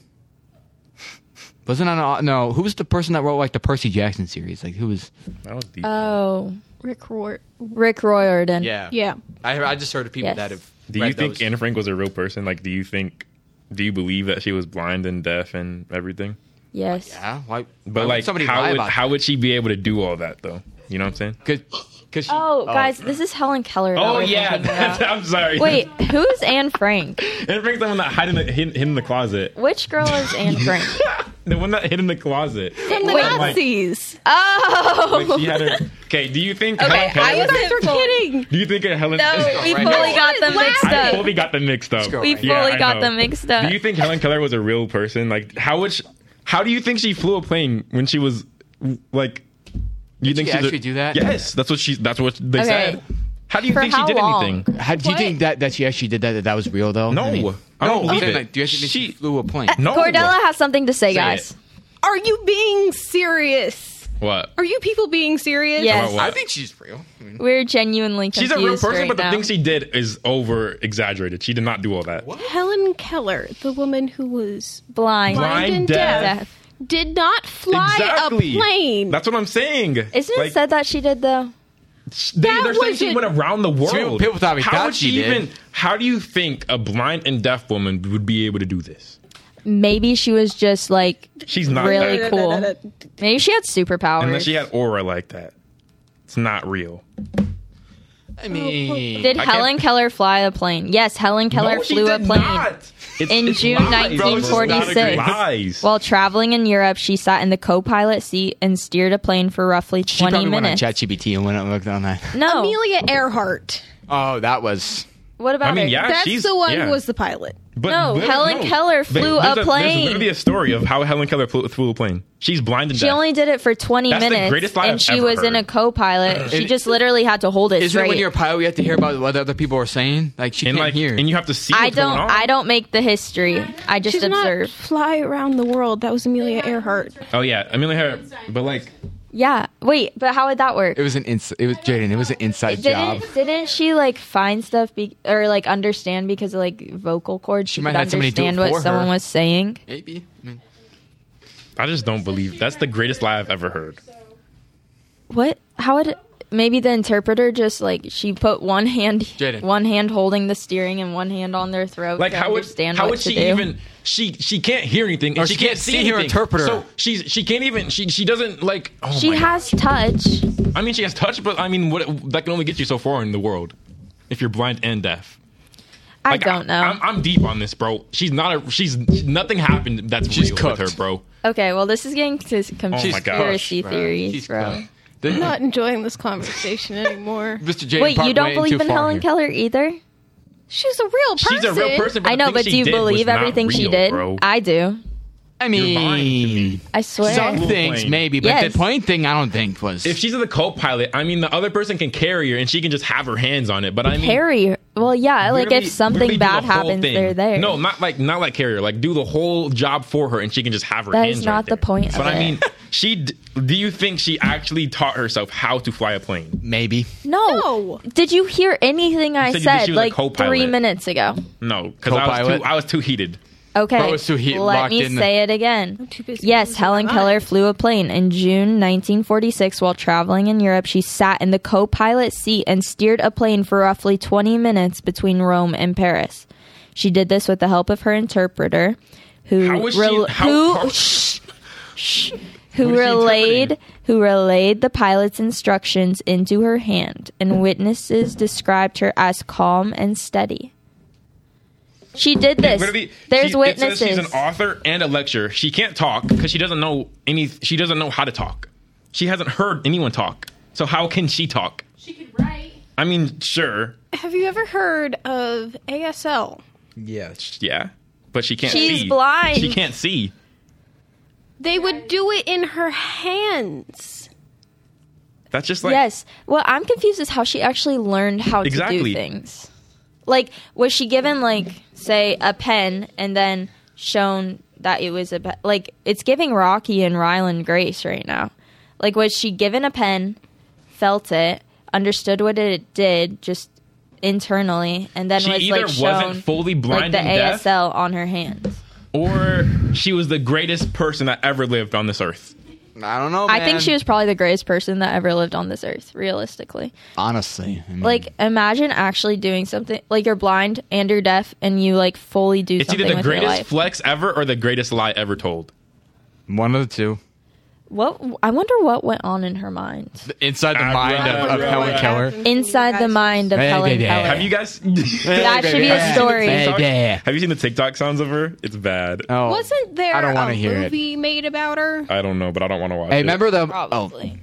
Speaker 2: Wasn't on no? Who was the person that wrote like the Percy Jackson series? Like who was?
Speaker 1: That was deep.
Speaker 3: Oh,
Speaker 4: Rick Roy.
Speaker 3: Rick Riordan.
Speaker 2: Yeah,
Speaker 4: Yeah.
Speaker 2: I I just heard of people
Speaker 3: Yes.
Speaker 2: that have.
Speaker 1: do you
Speaker 2: read
Speaker 1: think
Speaker 2: those.
Speaker 1: Anne Frank was a real person? Like, do you think? Do you believe that she was blind and deaf and everything?
Speaker 3: Yes.
Speaker 2: Yeah, why?
Speaker 1: But
Speaker 2: why would
Speaker 1: like,
Speaker 2: somebody
Speaker 1: how
Speaker 2: lie
Speaker 1: would
Speaker 2: about
Speaker 1: how would she be able to do all that though? You know what I'm saying?
Speaker 2: Because
Speaker 3: Oh, guys, this is Helen Keller. that
Speaker 1: Oh
Speaker 3: we're
Speaker 1: yeah,
Speaker 3: thinking about.
Speaker 1: I'm sorry.
Speaker 3: Wait, who's Anne Frank?
Speaker 1: Anne Frank's the one that hid in the, hid, hid in the closet.
Speaker 3: Which girl is Anne Frank?
Speaker 1: The one that hid in the closet.
Speaker 4: From the
Speaker 3: Wait,
Speaker 4: Nazis.
Speaker 3: Oh,
Speaker 1: Like she had her. Okay, do you think?
Speaker 3: Okay,
Speaker 1: Helen Keller,
Speaker 3: I
Speaker 4: You guys
Speaker 3: wasn't
Speaker 4: are
Speaker 3: full-
Speaker 4: kidding.
Speaker 1: Do you think Helen?
Speaker 3: no, we
Speaker 2: right
Speaker 3: fully
Speaker 2: now.
Speaker 3: got them mixed
Speaker 1: I
Speaker 3: up.
Speaker 1: fully got them mixed up.
Speaker 2: go
Speaker 3: We
Speaker 2: right
Speaker 3: fully
Speaker 1: Yeah, I
Speaker 3: got
Speaker 1: know.
Speaker 3: them mixed up.
Speaker 1: Do you think Helen Keller was a real person? Like, how would? She, how do you think she flew a plane when she was like? You
Speaker 2: Did
Speaker 1: think
Speaker 2: she
Speaker 1: she's a-
Speaker 2: actually do that?
Speaker 1: Yes, that's what she. That's what they
Speaker 3: Okay.
Speaker 1: said. How do you
Speaker 3: For
Speaker 1: think she
Speaker 3: how
Speaker 1: did
Speaker 3: long?
Speaker 1: anything?
Speaker 2: How, do you
Speaker 4: What?
Speaker 2: think that, that she actually did that? That that was real though?
Speaker 1: No,
Speaker 2: I mean,
Speaker 1: I don't
Speaker 2: no,
Speaker 1: believe
Speaker 2: I'm saying,
Speaker 1: it.
Speaker 2: Like, do you actually think she,
Speaker 1: She-
Speaker 2: flew a plane?
Speaker 1: No,
Speaker 3: Cordella has something to say,
Speaker 1: Say
Speaker 3: guys.
Speaker 1: it.
Speaker 4: Are you being serious?
Speaker 1: What?
Speaker 4: Are you people being serious?
Speaker 3: Yes.
Speaker 1: About what?
Speaker 2: I think she's real. I mean,
Speaker 3: We're genuinely
Speaker 1: She's
Speaker 3: confused
Speaker 1: a real person,
Speaker 3: right
Speaker 1: but the
Speaker 3: now.
Speaker 1: thing she did is over exaggerated. She did not do all that.
Speaker 4: Helen Keller, the woman who was
Speaker 3: blind.
Speaker 4: blind,
Speaker 1: Blind,
Speaker 4: and
Speaker 1: deaf.
Speaker 4: deaf,
Speaker 3: Deaf.
Speaker 4: did not fly
Speaker 1: Exactly.
Speaker 4: a plane.
Speaker 1: That's what I'm saying.
Speaker 3: Isn't it
Speaker 1: Like,
Speaker 3: said that she did though?
Speaker 1: They,
Speaker 4: That
Speaker 1: they're saying
Speaker 4: was
Speaker 1: she
Speaker 4: a-
Speaker 1: went around the world.
Speaker 2: People- people thought we
Speaker 1: how
Speaker 2: thought
Speaker 1: would
Speaker 2: she
Speaker 1: she
Speaker 2: did.
Speaker 1: even? How do you think a blind and deaf woman would be able to do this?
Speaker 3: Maybe she was just like
Speaker 1: She's not
Speaker 3: really
Speaker 1: that.
Speaker 3: cool. Maybe she had superpowers.
Speaker 1: Unless she had aura like that. It's not real.
Speaker 2: I mean,
Speaker 3: Did
Speaker 1: I
Speaker 3: Helen
Speaker 1: can't-
Speaker 3: Keller fly a plane? Yes, Helen Keller
Speaker 1: no, she
Speaker 3: flew a
Speaker 1: did
Speaker 3: plane.
Speaker 1: not. It's,
Speaker 3: In
Speaker 1: it's
Speaker 3: June
Speaker 1: lies, bro. It's just not a
Speaker 3: nineteen
Speaker 1: great-
Speaker 3: forty-six.
Speaker 1: Lies.
Speaker 3: While traveling in Europe, she sat in the co-pilot seat and steered a plane for roughly
Speaker 2: She
Speaker 3: twenty
Speaker 2: probably
Speaker 3: minutes.
Speaker 2: went on ChatGPT and went and looked on that.
Speaker 3: No.
Speaker 4: Amelia Earhart.
Speaker 2: Oh, that was.
Speaker 3: What about
Speaker 1: I mean,
Speaker 3: her?
Speaker 1: yeah,
Speaker 4: That's
Speaker 1: she's
Speaker 4: the one
Speaker 1: yeah.
Speaker 4: who was the pilot.
Speaker 1: But
Speaker 3: No,
Speaker 1: literally-
Speaker 3: Helen Keller flew
Speaker 1: There's
Speaker 3: a plane.
Speaker 1: There's literally a story of how Helen Keller flew, flew a plane. She's blind and
Speaker 3: She
Speaker 1: deaf.
Speaker 3: only did it for twenty
Speaker 1: That's the
Speaker 3: minutes,
Speaker 1: greatest lie
Speaker 3: and
Speaker 1: I've
Speaker 3: she
Speaker 1: ever
Speaker 3: was in
Speaker 1: heard.
Speaker 3: a co-pilot. She
Speaker 2: It-
Speaker 3: just literally had to hold it
Speaker 2: Isn't it
Speaker 3: straight.
Speaker 2: when you're a pilot, you have to hear about what other people are saying? Like, she
Speaker 1: and
Speaker 2: can't
Speaker 1: like,
Speaker 2: hear.
Speaker 1: and you have to see.
Speaker 3: I
Speaker 1: what's
Speaker 3: don't.
Speaker 1: Going on.
Speaker 3: I don't make the history. I just
Speaker 4: She's
Speaker 3: observe.
Speaker 4: not fly around the world. That was Amelia Earhart.
Speaker 1: Oh yeah, I mean, her, but like,
Speaker 3: Yeah. Wait, but how would that work?
Speaker 2: it was an ins- It was Jaden. It was an inside job.
Speaker 3: Didn't didn't she like find stuff be- or like understand because of like vocal cords? She,
Speaker 2: She might
Speaker 3: could
Speaker 2: have somebody do it
Speaker 3: understand what
Speaker 2: for
Speaker 3: someone
Speaker 2: her.
Speaker 3: was saying.
Speaker 2: Maybe. I mean,
Speaker 1: I just don't believe that's the greatest lie I've ever heard.
Speaker 3: What? How would? Maybe the interpreter just like she put one hand,
Speaker 2: Jaden.
Speaker 3: one hand holding the steering and one hand on their throat
Speaker 1: Like
Speaker 3: to
Speaker 1: how would
Speaker 3: understand
Speaker 1: how
Speaker 3: what
Speaker 1: would
Speaker 3: to
Speaker 1: she
Speaker 3: do.
Speaker 1: even? She she can't hear anything, and
Speaker 2: Or
Speaker 1: she,
Speaker 2: she
Speaker 1: can't
Speaker 2: can't
Speaker 1: see
Speaker 2: see her
Speaker 1: anything.
Speaker 2: interpreter.
Speaker 1: So she's she can't even she she doesn't like. Oh
Speaker 3: She
Speaker 1: my
Speaker 3: has touch.
Speaker 1: God. I mean, she has touch, but I mean, what that can only get you so far in the world if you're blind and deaf.
Speaker 3: I
Speaker 1: Like,
Speaker 3: don't know.
Speaker 1: I'm, I'm deep on this, bro. She's not a. She's nothing happened that's
Speaker 2: She's
Speaker 1: real
Speaker 2: cooked.
Speaker 1: with her, bro.
Speaker 3: Okay, well, this is getting to
Speaker 1: Oh my
Speaker 3: conspiracy
Speaker 1: gosh,
Speaker 2: bro.
Speaker 3: theories,
Speaker 2: She's
Speaker 3: bro.
Speaker 2: cooked. The-
Speaker 4: I'm not enjoying this conversation anymore.
Speaker 2: Mister Jaden
Speaker 3: Wait,
Speaker 2: Park
Speaker 3: you don't
Speaker 2: went
Speaker 3: believe
Speaker 2: too
Speaker 3: in
Speaker 2: far
Speaker 3: Helen
Speaker 2: here.
Speaker 3: Keller either?
Speaker 4: She's a real person.
Speaker 1: She's a real person. But
Speaker 3: I
Speaker 1: the
Speaker 3: know,
Speaker 1: thing
Speaker 3: but
Speaker 1: she
Speaker 3: do you
Speaker 1: did was
Speaker 3: believe
Speaker 1: not
Speaker 3: everything she
Speaker 1: real,
Speaker 3: did?
Speaker 1: bro.
Speaker 3: I do.
Speaker 2: I
Speaker 1: You're lying to
Speaker 2: mean,
Speaker 1: me.
Speaker 3: I swear.
Speaker 2: some
Speaker 1: Flew a
Speaker 2: things
Speaker 1: plane.
Speaker 2: maybe, but
Speaker 3: Yes.
Speaker 2: the plane thing I don't think was.
Speaker 1: If she's the co-pilot, I mean, the other person can carry her, and she can just have her hands on it. But I mean,
Speaker 3: Harry. Well, yeah, like
Speaker 1: literally-
Speaker 3: if something
Speaker 1: literally do
Speaker 3: bad
Speaker 1: the whole
Speaker 3: happens,
Speaker 1: thing.
Speaker 3: they're there.
Speaker 1: No, not like not like carrier. Like do the whole job for her, and she can just have her
Speaker 3: That
Speaker 1: hands.
Speaker 3: is not
Speaker 1: right
Speaker 3: the
Speaker 1: there.
Speaker 3: point of
Speaker 1: But I
Speaker 3: it.
Speaker 1: mean, she. d- Do you think she actually taught herself how to fly a plane?
Speaker 2: maybe.
Speaker 3: No.
Speaker 4: No.
Speaker 3: Did you hear anything I
Speaker 1: said you-
Speaker 3: said
Speaker 1: she was a
Speaker 3: like
Speaker 1: co-pilot.
Speaker 3: three minutes ago?
Speaker 1: No, because I was
Speaker 2: Co-pilot?
Speaker 1: too. I was too heated.
Speaker 3: Okay.
Speaker 2: Bro, it's too heat-
Speaker 3: Let
Speaker 2: locked
Speaker 3: me
Speaker 2: in.
Speaker 3: say it again.
Speaker 4: too busy
Speaker 3: Yes,
Speaker 4: losing
Speaker 3: Helen
Speaker 4: my
Speaker 3: Keller
Speaker 4: mind.
Speaker 3: flew a plane. In June nineteen forty-six, while traveling in Europe, she sat in the co-pilot seat and steered a plane for roughly twenty minutes between Rome and Paris. She did this with the help of her interpreter, who
Speaker 1: How was she?
Speaker 3: rel-
Speaker 1: How,
Speaker 3: who
Speaker 1: how-
Speaker 3: shh, shh,
Speaker 1: What
Speaker 3: who
Speaker 1: is she
Speaker 3: relayed
Speaker 1: interpreting?
Speaker 3: who relayed the pilot's instructions into her hand, and witnesses described her as calm and steady. She did this.
Speaker 1: Literally,
Speaker 3: There's
Speaker 1: she,
Speaker 3: witnesses.
Speaker 1: It says she's an author and a lecturer. She can't talk because she doesn't know any. She doesn't know how to talk. She hasn't heard anyone talk. So how can she talk?
Speaker 5: She could write.
Speaker 1: I mean, sure,
Speaker 4: Have you ever heard of A S L?
Speaker 2: Yeah.
Speaker 1: yeah, but she can't
Speaker 3: She's
Speaker 1: see.
Speaker 3: blind.
Speaker 1: She can't see.
Speaker 4: They would do it in her hands.
Speaker 1: That's just like
Speaker 3: Yes. Well, I'm confused as how she actually learned how to
Speaker 1: Exactly.
Speaker 3: do things. Like, was she given, like, say, a pen and then shown that it was a pe- like? It's giving Rocky and Ryland Grace right now. Like, was she given a pen, felt it, understood what it did, just internally, and then
Speaker 1: She
Speaker 3: was
Speaker 1: either
Speaker 3: like shown
Speaker 1: wasn't fully
Speaker 3: like
Speaker 1: blind
Speaker 3: the
Speaker 1: and deaf,
Speaker 3: A S L on her hands.
Speaker 1: or she was the greatest person that ever lived on this earth.
Speaker 2: I don't know.
Speaker 3: I think
Speaker 2: man.
Speaker 3: she was probably the greatest person that ever lived on this earth, realistically.
Speaker 2: honestly. I mean,
Speaker 3: Like, imagine actually doing something like you're blind and you're deaf, and you like fully do
Speaker 1: It's
Speaker 3: something
Speaker 1: either the
Speaker 3: with your
Speaker 1: greatest
Speaker 3: life.
Speaker 1: flex ever or the greatest lie ever told.
Speaker 2: one of the two.
Speaker 3: What I wonder what went on in her mind,
Speaker 2: Inside the
Speaker 1: Ah,
Speaker 2: mind
Speaker 1: right,
Speaker 2: of, of
Speaker 1: right,
Speaker 2: Helen
Speaker 1: right.
Speaker 2: Keller.
Speaker 3: inside the mind of
Speaker 2: Hey,
Speaker 3: Helen
Speaker 2: baby.
Speaker 3: Keller.
Speaker 1: Have you guys?
Speaker 3: That should be a
Speaker 1: Have you seen the
Speaker 3: story.
Speaker 1: TikTok?
Speaker 2: Baby.
Speaker 1: Have you seen the TikTok sounds of her? It's bad.
Speaker 2: Oh,
Speaker 4: Wasn't there
Speaker 2: I don't
Speaker 4: a
Speaker 2: wanna hear it.
Speaker 4: movie made about her?
Speaker 1: I don't know, but I don't want to watch
Speaker 2: Hey,
Speaker 1: it.
Speaker 2: remember the?
Speaker 3: Probably.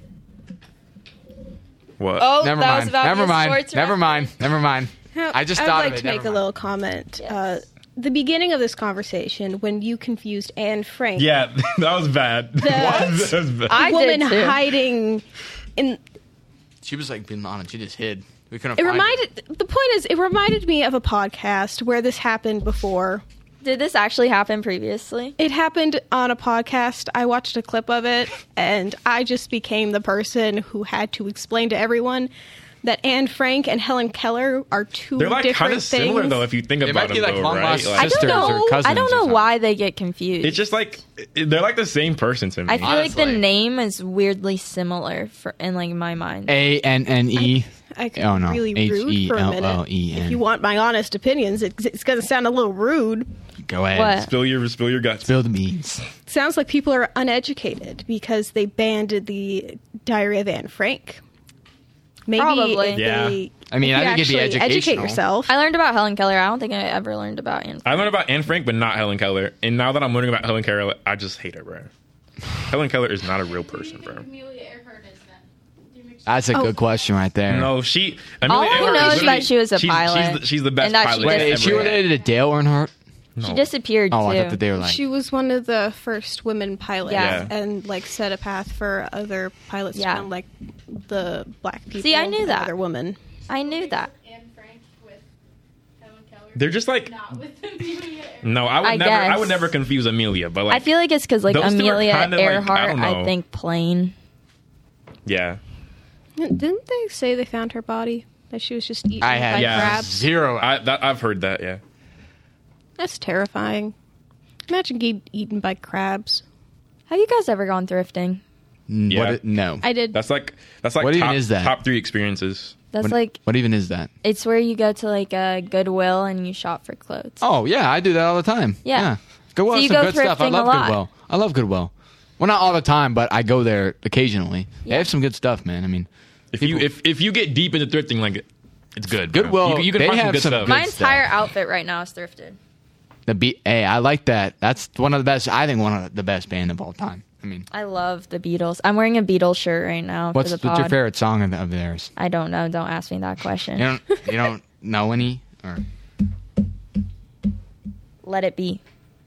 Speaker 1: What?
Speaker 3: Oh,
Speaker 2: Oh, never
Speaker 3: that was
Speaker 2: mind.
Speaker 3: about
Speaker 2: Never
Speaker 3: his
Speaker 2: mind.
Speaker 3: sports
Speaker 2: Never mind.
Speaker 3: reference.
Speaker 2: Never mind. I just
Speaker 4: I'd
Speaker 2: thought
Speaker 4: like
Speaker 2: of it.
Speaker 4: to make
Speaker 2: Never
Speaker 4: a
Speaker 2: mind.
Speaker 4: little comment.
Speaker 3: Yes.
Speaker 4: Uh, the beginning of this conversation, when you confused Anne Frank,
Speaker 1: Yeah, that was bad.
Speaker 4: The-
Speaker 1: That was bad.
Speaker 3: I
Speaker 4: the woman
Speaker 3: did too.
Speaker 4: hiding in.
Speaker 2: She was like being honest. She just hid. We couldn't.
Speaker 4: It
Speaker 2: find
Speaker 4: reminded. The point is, it reminded me of a podcast where this happened before.
Speaker 3: Did this actually happen previously?
Speaker 4: It happened on a podcast. I watched a clip of it, and I just became the person who had to explain to everyone that Anne Frank and Helen Keller are two
Speaker 1: They're like kind
Speaker 4: different
Speaker 1: of
Speaker 4: things.
Speaker 1: similar though, if you think
Speaker 2: They
Speaker 1: about
Speaker 2: might be
Speaker 1: them,
Speaker 2: like
Speaker 1: though,
Speaker 2: long
Speaker 1: right?
Speaker 2: lost
Speaker 1: Like,
Speaker 3: I don't
Speaker 2: sisters
Speaker 3: know.
Speaker 2: or cousins.
Speaker 3: I don't
Speaker 2: or
Speaker 3: know
Speaker 2: something.
Speaker 3: why they get confused.
Speaker 1: it's just like they're like the same person to me.
Speaker 3: I feel like the
Speaker 2: Honestly.
Speaker 3: name is weirdly similar for in like my mind.
Speaker 2: A N N E.
Speaker 4: I could
Speaker 2: Oh, no.
Speaker 4: really rude for a minute.
Speaker 2: H E L L E N.
Speaker 4: If you want my honest opinions, it, it's going to sound a little rude.
Speaker 2: Go ahead.
Speaker 3: What?
Speaker 1: spill your spill your guts.
Speaker 2: Spill the beans.
Speaker 4: Sounds like people are uneducated because they banned the Diary of Anne Frank. Maybe
Speaker 3: Probably.
Speaker 4: if
Speaker 1: Yeah.
Speaker 4: they
Speaker 2: I mean,
Speaker 4: You
Speaker 2: I think it'd be
Speaker 4: actually
Speaker 2: educational.
Speaker 4: educate yourself.
Speaker 3: I learned about Helen Keller. I don't think I ever learned about Anne.
Speaker 1: I learned about Anne Frank, but not Helen Keller. And now that I'm learning about Helen Keller, I just hate her, bro. Helen Keller is not a real person, bro.
Speaker 5: Amelia Earhart is then. Do you mix-
Speaker 2: That's a
Speaker 4: Oh.
Speaker 2: good question right there.
Speaker 1: No, she.
Speaker 3: All
Speaker 1: Amelia
Speaker 3: I
Speaker 1: Earhart
Speaker 3: know
Speaker 1: is
Speaker 3: is that
Speaker 1: literally-
Speaker 3: she was a
Speaker 1: she's,
Speaker 3: pilot.
Speaker 1: She's the, she's the best
Speaker 3: And that she
Speaker 1: pilot.
Speaker 2: Wait,
Speaker 3: did-
Speaker 2: is she
Speaker 1: ever.
Speaker 2: related to Dale Earnhardt?
Speaker 1: No.
Speaker 3: She disappeared
Speaker 2: Oh, I
Speaker 3: too.
Speaker 2: thought that they were like.
Speaker 4: She was one of the first women pilots,
Speaker 3: Yeah.
Speaker 4: and like set a path for other pilots
Speaker 3: Yeah.
Speaker 4: to become like the black people.
Speaker 3: See, I knew
Speaker 4: and
Speaker 3: that.
Speaker 4: other women.
Speaker 3: I knew that.
Speaker 5: Anne Frank with Helen Keller.
Speaker 1: They're just like.
Speaker 5: Not with Amelia Earhart.
Speaker 1: No, I would
Speaker 3: I
Speaker 1: never. I
Speaker 3: guess.
Speaker 1: would never confuse Amelia, but like.
Speaker 3: I feel like it's because like
Speaker 1: those two are
Speaker 3: Amelia
Speaker 1: kinda, like, I
Speaker 3: Earhart,
Speaker 1: don't
Speaker 3: I,
Speaker 1: know.
Speaker 3: think plain.
Speaker 1: Yeah.
Speaker 4: Didn't they say they found her body? That she was just eaten
Speaker 2: I had
Speaker 4: by
Speaker 1: Yeah.
Speaker 4: crabs?
Speaker 2: zero.
Speaker 1: I that, I've heard that. Yeah.
Speaker 4: That's terrifying. Imagine getting eaten by crabs.
Speaker 3: Have you guys ever gone thrifting?
Speaker 2: Mm,
Speaker 1: Yeah.
Speaker 2: What it- no.
Speaker 4: I did.
Speaker 1: That's like. That's like.
Speaker 2: What even
Speaker 1: top,
Speaker 2: is that?
Speaker 1: Top three experiences.
Speaker 3: That's
Speaker 2: what,
Speaker 3: like
Speaker 2: what even is that?
Speaker 3: it's where you go to like a Goodwill and you shop for clothes.
Speaker 2: Oh yeah, I do that all the time.
Speaker 3: Yeah.
Speaker 2: Goodwill
Speaker 3: So
Speaker 2: has
Speaker 3: you
Speaker 2: some
Speaker 3: go
Speaker 2: good stuff. I
Speaker 3: thrifting
Speaker 2: love
Speaker 3: a lot.
Speaker 2: Goodwill. I love Goodwill. Well, not all the time, but I go there occasionally. They
Speaker 3: Yeah.
Speaker 2: have some good stuff, man. I mean,
Speaker 1: If
Speaker 2: people-
Speaker 1: you if if you get deep into thrifting, like it's good. bro.
Speaker 2: Goodwill,
Speaker 1: You, can- you can
Speaker 2: they
Speaker 1: find some
Speaker 2: have
Speaker 1: good
Speaker 2: some
Speaker 1: stuff.
Speaker 2: good
Speaker 3: My
Speaker 2: stuff.
Speaker 3: entire outfit right now is thrifted.
Speaker 2: the B. Hey, I like that. That's one of the best. I think one of the best band of all time. I mean,
Speaker 3: I love the Beatles. I'm wearing a Beatles shirt right now
Speaker 2: what's
Speaker 3: for the
Speaker 2: what's your
Speaker 3: pod.
Speaker 2: favorite song of, of theirs?
Speaker 3: I don't know. Don't ask me that question.
Speaker 2: You don't you don't know any or
Speaker 3: Let It Be.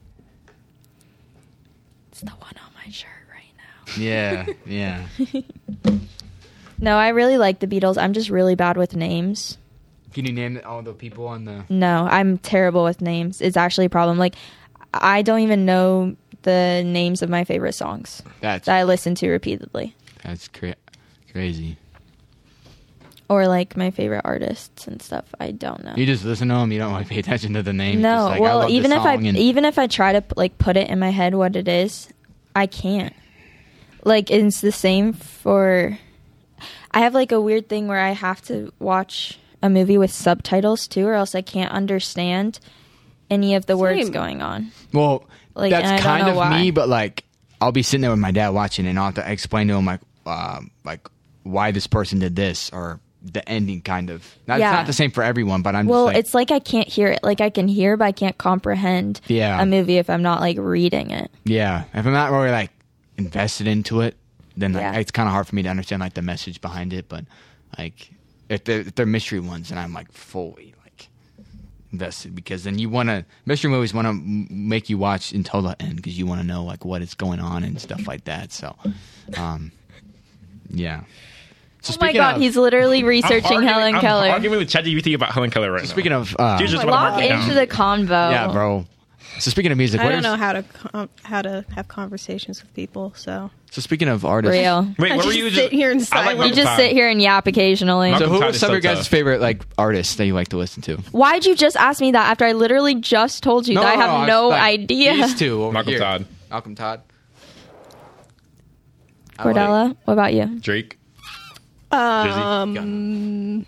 Speaker 3: It's the one on my shirt right now.
Speaker 2: yeah yeah.
Speaker 3: No, I really like the Beatles. I'm just really bad with names.
Speaker 2: Can you name all the people on the?
Speaker 3: No, I'm terrible with names. It's actually a problem. Like, I don't even know the names of my favorite songs
Speaker 2: That's
Speaker 3: that I listen to repeatedly,
Speaker 2: that's cra- crazy.
Speaker 3: or like my favorite artists and stuff. I don't know.
Speaker 2: You just listen to them. You don't like pay attention to the name.
Speaker 3: No,
Speaker 2: Just like, I
Speaker 3: well,
Speaker 2: love this
Speaker 3: even if I
Speaker 2: song and-
Speaker 3: even if I try to like put it in my head what it is, I can't. Like, it's the same for. I have like a weird thing where I have to watch a movie with subtitles too, or else I can't understand any of the words
Speaker 4: Same.
Speaker 3: going on.
Speaker 2: Well,
Speaker 3: Like, and I
Speaker 2: that's
Speaker 3: don't
Speaker 2: kind
Speaker 3: know
Speaker 2: of
Speaker 3: why.
Speaker 2: me, but like I'll be sitting there with my dad watching, and I'll have to explain to him like, uh, like why this person did this or the ending, kind of. Now,
Speaker 3: Yeah.
Speaker 2: It's not the same for everyone, but I'm
Speaker 3: Well,
Speaker 2: just like,
Speaker 3: it's like I can't hear it. Like I can hear, but I can't comprehend
Speaker 2: Yeah.
Speaker 3: a movie if I'm not like reading it.
Speaker 2: yeah. If I'm not really like invested into it, then like,
Speaker 3: Yeah.
Speaker 2: it's kind of hard for me to understand like the message behind it. But like if they're, if they're mystery ones, then I'm like fully like invested, because then you want to mystery movies want to m- make you watch until the end because you want to know like what is going on and stuff like that. So, um, yeah. So
Speaker 3: Oh my
Speaker 2: speaking
Speaker 3: god,
Speaker 2: of,
Speaker 3: he's literally
Speaker 1: I'm
Speaker 3: researching
Speaker 1: arguing-
Speaker 3: Helen
Speaker 1: I'm
Speaker 3: Keller.
Speaker 1: arguing with ChatGPT about Helen Keller right now.
Speaker 2: speaking of uh,
Speaker 1: Dude, just wanna
Speaker 3: Walk
Speaker 1: mark it
Speaker 3: into
Speaker 1: down.
Speaker 3: the convo.
Speaker 2: yeah, bro. So speaking of music,
Speaker 4: I
Speaker 2: what
Speaker 4: don't
Speaker 2: is-
Speaker 4: know how to com- how to have conversations with people. So
Speaker 2: So speaking of artists,
Speaker 3: Real.
Speaker 1: Wait,
Speaker 4: I
Speaker 1: what were
Speaker 4: just
Speaker 1: you
Speaker 4: sit
Speaker 1: just
Speaker 4: here in
Speaker 1: I like
Speaker 4: silence.
Speaker 3: You
Speaker 1: Malcolm
Speaker 3: just
Speaker 1: Todd.
Speaker 3: sit here and yap occasionally.
Speaker 1: Malcolm
Speaker 2: So who
Speaker 1: Todd
Speaker 2: are
Speaker 1: is
Speaker 2: some
Speaker 1: so
Speaker 2: of your guys'
Speaker 1: tough.
Speaker 2: favorite like artists that you like to listen to?
Speaker 3: Why'd you just ask me that after I literally just told you that I have no,
Speaker 2: like,
Speaker 3: idea?
Speaker 2: These two over
Speaker 1: Malcolm
Speaker 2: here.
Speaker 1: Todd.
Speaker 2: Malcolm Todd. I like-
Speaker 3: Cordella, what about you?
Speaker 1: Drake.
Speaker 4: um,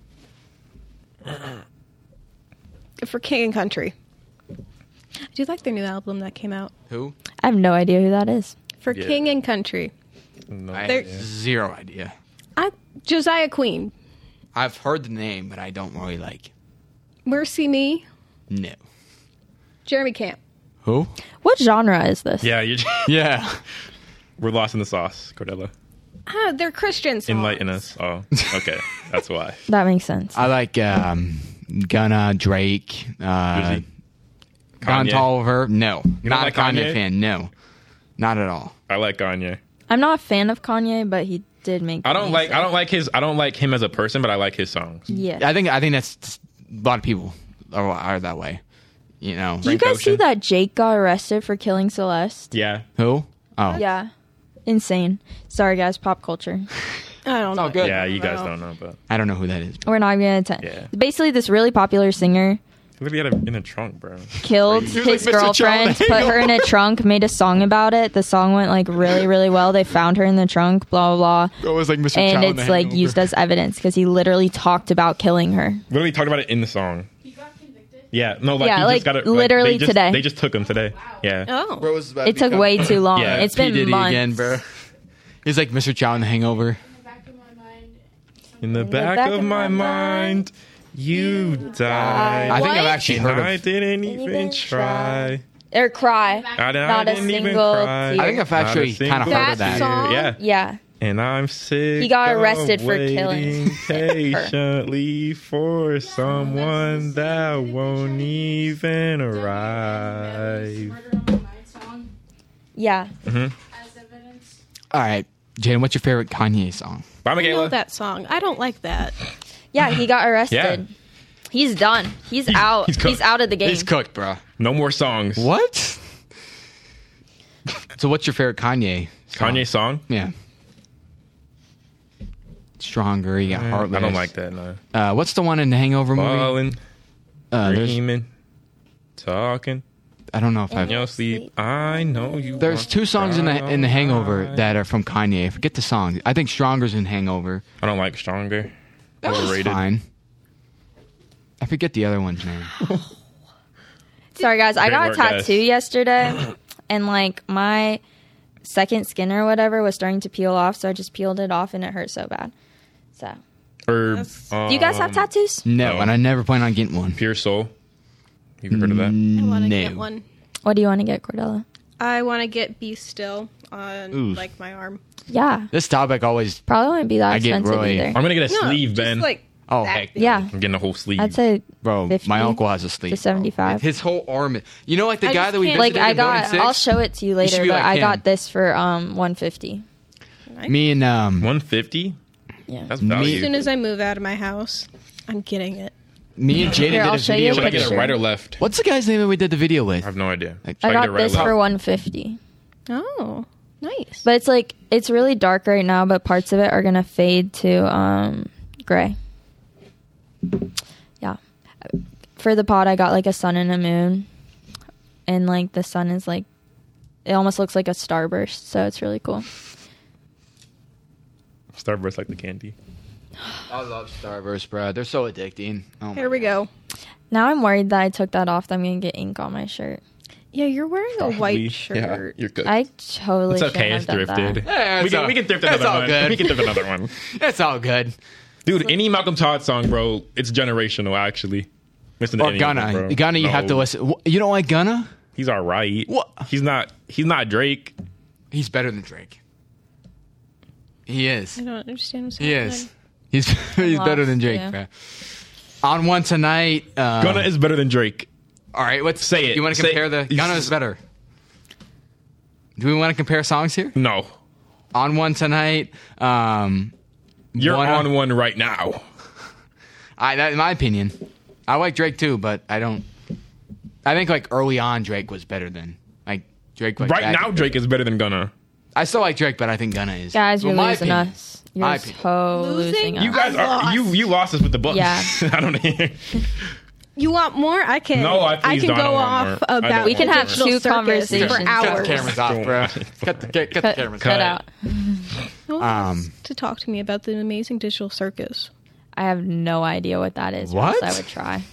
Speaker 4: for King and Country, I do like their new album that came out.
Speaker 2: who?
Speaker 3: I have no idea who that is.
Speaker 4: For
Speaker 1: Yeah.
Speaker 4: King and Country,
Speaker 1: No,
Speaker 2: I
Speaker 4: There-
Speaker 2: have zero idea.
Speaker 4: I, Josiah Queen,
Speaker 2: I've heard the name, but I don't really like.
Speaker 4: Mercy Me,
Speaker 2: No.
Speaker 4: Jeremy Camp.
Speaker 2: Who?
Speaker 3: What genre is this?
Speaker 1: yeah, you
Speaker 2: Yeah.
Speaker 1: we're lost in the sauce, Cordella.
Speaker 4: Ah, they're Christian songs.
Speaker 1: Enlighten us. Oh, okay, that's why.
Speaker 3: That makes sense.
Speaker 2: I like um, Gunna, Drake, uh,
Speaker 1: Drizzy.
Speaker 2: Don
Speaker 1: Kanye.
Speaker 2: Tolliver. No,
Speaker 1: You
Speaker 2: not
Speaker 1: don't like
Speaker 2: a Kanye,
Speaker 1: Kanye?
Speaker 2: fan. No, not at all.
Speaker 1: I like Kanye.
Speaker 3: I'm not a fan of Kanye, but he did make.
Speaker 1: I don't like.
Speaker 3: music.
Speaker 1: I don't like his. I don't like him as a person, but I like his songs.
Speaker 3: Yeah.
Speaker 2: I think I think that's just, a lot of people are, are that way. You know
Speaker 3: Do you
Speaker 1: Frank
Speaker 3: guys see
Speaker 1: Ocean?
Speaker 3: that Jake got arrested for killing Celeste?
Speaker 1: Yeah,
Speaker 2: who? Oh,
Speaker 3: Yeah. Insane. Sorry, guys. Pop culture.
Speaker 4: I don't know.
Speaker 2: all good.
Speaker 1: yeah. You guys
Speaker 4: Wow.
Speaker 1: don't know, but
Speaker 2: I don't know who that is.
Speaker 3: We're not going to.
Speaker 1: Yeah.
Speaker 3: Basically, this really popular singer
Speaker 1: look at it in a trunk, bro.
Speaker 3: killed
Speaker 2: He was
Speaker 3: his
Speaker 2: like Mister
Speaker 3: girlfriend,
Speaker 2: Chow.
Speaker 3: put her in a trunk, made a song about it. The song went like really, really well. They found her in the trunk, blah, blah, blah.
Speaker 2: It was like Mister
Speaker 3: And it's like used as evidence because he literally talked about killing her.
Speaker 1: Literally talked about it in the song.
Speaker 5: He got convicted.
Speaker 1: Yeah, no, like
Speaker 3: Yeah,
Speaker 1: he
Speaker 3: like,
Speaker 1: just got it.
Speaker 3: literally
Speaker 1: they just,
Speaker 3: today.
Speaker 1: They just took him today. Yeah.
Speaker 4: Oh,
Speaker 3: It took way too long.
Speaker 1: Yeah,
Speaker 3: It's
Speaker 2: P.
Speaker 3: been
Speaker 2: Diddy
Speaker 3: months.
Speaker 2: again, bro. He's like Mister Chow in The Hangover.
Speaker 5: In the back of my mind,
Speaker 1: In the, back,
Speaker 3: back
Speaker 1: of my mind, you died.
Speaker 2: I think I've
Speaker 4: What?
Speaker 2: actually
Speaker 1: and
Speaker 2: heard
Speaker 1: I
Speaker 2: of.
Speaker 1: didn't
Speaker 3: Didn't
Speaker 1: even
Speaker 3: even
Speaker 1: try.
Speaker 3: Or cry.
Speaker 1: I, I
Speaker 3: Not a
Speaker 1: didn't even
Speaker 3: single
Speaker 1: cry.
Speaker 3: tear.
Speaker 2: I think I've
Speaker 1: Not a
Speaker 2: actually kind of
Speaker 1: single
Speaker 2: heard of
Speaker 4: That
Speaker 2: that.
Speaker 4: song?
Speaker 1: Yeah.
Speaker 3: Yeah.
Speaker 1: And I'm sick.
Speaker 3: He got
Speaker 1: of
Speaker 3: arrested for killing
Speaker 1: waiting patiently for someone that won't even arrive.
Speaker 5: Murder on the Night song
Speaker 3: Yeah.
Speaker 5: as evidence.
Speaker 2: All right, Jaden, what's your favorite Kanye song?
Speaker 1: Bye,
Speaker 4: I know
Speaker 1: Michaela.
Speaker 4: that song. I don't like that.
Speaker 3: Yeah, he got arrested.
Speaker 1: Yeah.
Speaker 3: He's done. He's, out.
Speaker 1: he's
Speaker 3: He's,
Speaker 1: cooked.
Speaker 3: out of the game.
Speaker 2: He's cooked, bro.
Speaker 1: No more songs.
Speaker 2: What? So, what's your favorite Kanye? Song?
Speaker 1: Kanye song?
Speaker 2: Yeah. Stronger. You got Heartless.
Speaker 1: I don't like that. No.
Speaker 2: Uh, what's the one in the Hangover movie?
Speaker 1: Falling,
Speaker 2: Uh, there's,
Speaker 1: dreaming, talking.
Speaker 2: I don't know if I've.
Speaker 1: In your sleep, I know you.
Speaker 2: There's
Speaker 1: want
Speaker 2: two songs in the
Speaker 1: to
Speaker 2: in the Hangover
Speaker 1: die.
Speaker 2: that are from Kanye. I forget the song. I think Stronger's in Hangover.
Speaker 1: I don't like Stronger.
Speaker 2: That was
Speaker 1: Overrated.
Speaker 2: fine. I forget the other one's name.
Speaker 3: Sorry, guys. I
Speaker 1: Great
Speaker 3: got
Speaker 1: work,
Speaker 3: a tattoo
Speaker 1: guys.
Speaker 3: yesterday, and like my second skin or whatever was starting to peel off, so I just peeled it off, and it hurt so bad. So,
Speaker 1: Or
Speaker 4: That's-
Speaker 3: do you guys have
Speaker 1: um,
Speaker 3: tattoos?
Speaker 2: No,
Speaker 1: No.
Speaker 2: and I never plan on getting one.
Speaker 1: Pure Soul. Have you heard of that?
Speaker 4: I want to
Speaker 2: No.
Speaker 4: get one.
Speaker 3: What do you want to get, Cordella?
Speaker 4: I want to get Be Still on
Speaker 2: Oof.
Speaker 4: like my arm.
Speaker 3: Yeah,
Speaker 2: This topic always.
Speaker 3: probably wouldn't be that
Speaker 2: I get
Speaker 3: expensive
Speaker 2: really-
Speaker 3: either.
Speaker 1: I'm gonna get a
Speaker 4: No,
Speaker 1: sleeve,
Speaker 4: just
Speaker 1: Ben.
Speaker 4: like
Speaker 2: Oh,
Speaker 4: that
Speaker 2: heck.
Speaker 4: big.
Speaker 3: Yeah,
Speaker 1: I'm getting a whole sleeve.
Speaker 3: I'd say
Speaker 2: Bro,
Speaker 3: fifty
Speaker 2: my uncle has a sleeve.
Speaker 3: to seventy-five.
Speaker 2: His whole arm. You know, like the
Speaker 4: I
Speaker 2: guy
Speaker 4: just
Speaker 2: that we
Speaker 4: can't-
Speaker 2: visited
Speaker 3: Like I
Speaker 2: in Building
Speaker 3: got,
Speaker 2: six?
Speaker 3: I'll show it to you
Speaker 2: should
Speaker 3: later,
Speaker 2: be
Speaker 3: but
Speaker 2: like
Speaker 3: I
Speaker 2: him.
Speaker 3: got this for um one fifty.
Speaker 2: Me and um,
Speaker 1: one fifty.
Speaker 3: Yeah.
Speaker 1: That's
Speaker 2: Me-
Speaker 4: As
Speaker 1: value.
Speaker 4: soon as I move out of my house, I'm getting it.
Speaker 2: me and Jaden
Speaker 3: Here,
Speaker 2: did
Speaker 3: I'll
Speaker 2: a
Speaker 3: show you
Speaker 2: video.
Speaker 3: a
Speaker 1: Should I
Speaker 2: with
Speaker 1: get
Speaker 3: picture.
Speaker 1: it right or left?
Speaker 2: What's the guy's name that we did the video with?
Speaker 1: I have no idea.
Speaker 2: Like-
Speaker 1: Should
Speaker 3: I
Speaker 1: get
Speaker 3: got
Speaker 1: it right or
Speaker 3: this
Speaker 1: left?
Speaker 3: for one fifty.
Speaker 4: Oh, nice.
Speaker 3: But it's like it's really dark right now, but parts of it are gonna fade to um gray. Yeah. For the pod I got like a sun and a moon. And like the sun is like it almost looks like a starburst, so it's really cool.
Speaker 1: Starburst like the candy.
Speaker 2: I love Starburst, bro. They're so addicting. Oh my
Speaker 4: Here we go.
Speaker 3: Now I'm worried that I took that off, that I'm gonna get ink on my shirt.
Speaker 4: Yeah, you're wearing a
Speaker 1: Probably.
Speaker 4: white
Speaker 1: Yeah,
Speaker 4: shirt.
Speaker 1: you're good.
Speaker 3: I totally
Speaker 1: It's okay.
Speaker 3: shouldn't
Speaker 1: It's
Speaker 3: have done
Speaker 1: thrifted.
Speaker 3: that.
Speaker 2: Yeah,
Speaker 1: we
Speaker 2: it's
Speaker 1: can
Speaker 2: all-
Speaker 1: we can thrift
Speaker 2: it's
Speaker 1: another
Speaker 2: all
Speaker 1: one.
Speaker 2: good.
Speaker 1: We can thrift another one.
Speaker 2: It's all good.
Speaker 1: Dude, any Malcolm Todd song, bro, it's generational. Actually, listen to
Speaker 2: Or
Speaker 1: any of them,
Speaker 2: Gunna.
Speaker 1: bro.
Speaker 2: Gunna, you
Speaker 1: No.
Speaker 2: have to listen. Wh- You don't like Gunna?
Speaker 1: He's all right.
Speaker 2: What?
Speaker 1: He's not. He's not Drake.
Speaker 2: He's better than Drake. He is.
Speaker 4: I don't understand what's
Speaker 2: He
Speaker 4: happening.
Speaker 2: is. He's he's
Speaker 3: lost,
Speaker 2: better than Drake,
Speaker 3: yeah.
Speaker 2: bro. On One Tonight. Um,
Speaker 1: Gunna is better than Drake.
Speaker 2: all right, let's
Speaker 1: Say it.
Speaker 2: You want to
Speaker 1: Say-
Speaker 2: compare the Gunna is better. Do we want to compare songs here?
Speaker 1: No,
Speaker 2: On One Tonight. Um,
Speaker 1: you're
Speaker 2: One-
Speaker 1: on one right now.
Speaker 2: I that, in my opinion, I like Drake too, but I don't. I think like early on Drake was better than like Drake. Like
Speaker 1: Right
Speaker 2: back-
Speaker 1: now, Drake is better than Gunna.
Speaker 2: I still like Drake, but I think Gunna is.
Speaker 3: Guys, you're
Speaker 2: Well, my
Speaker 3: losing
Speaker 2: opinion.
Speaker 3: us. You're
Speaker 2: My opinion.
Speaker 3: so
Speaker 4: Losing?
Speaker 3: losing us.
Speaker 1: You guys
Speaker 4: I
Speaker 1: are
Speaker 4: lost.
Speaker 1: you you lost us with the books.
Speaker 3: Yeah.
Speaker 1: I don't hear.
Speaker 4: You want more? I can.
Speaker 1: No, I
Speaker 4: I
Speaker 1: please
Speaker 4: can
Speaker 1: don't. I
Speaker 4: go
Speaker 1: don't want
Speaker 4: off
Speaker 1: more. I don't
Speaker 4: about
Speaker 3: We can
Speaker 1: want
Speaker 3: have
Speaker 1: more.
Speaker 4: digital
Speaker 3: two
Speaker 4: circus
Speaker 3: conversations.
Speaker 4: for
Speaker 3: Cut
Speaker 2: Cut the
Speaker 4: hours.
Speaker 2: cameras off, bro. Cut the, cut, cut the
Speaker 3: Cut,
Speaker 2: cameras
Speaker 3: cut
Speaker 2: off.
Speaker 3: out.
Speaker 4: No one wants
Speaker 2: Um,
Speaker 4: to talk to me about the amazing digital circus.
Speaker 3: I have no idea what that is. or
Speaker 2: What?
Speaker 3: else I would try.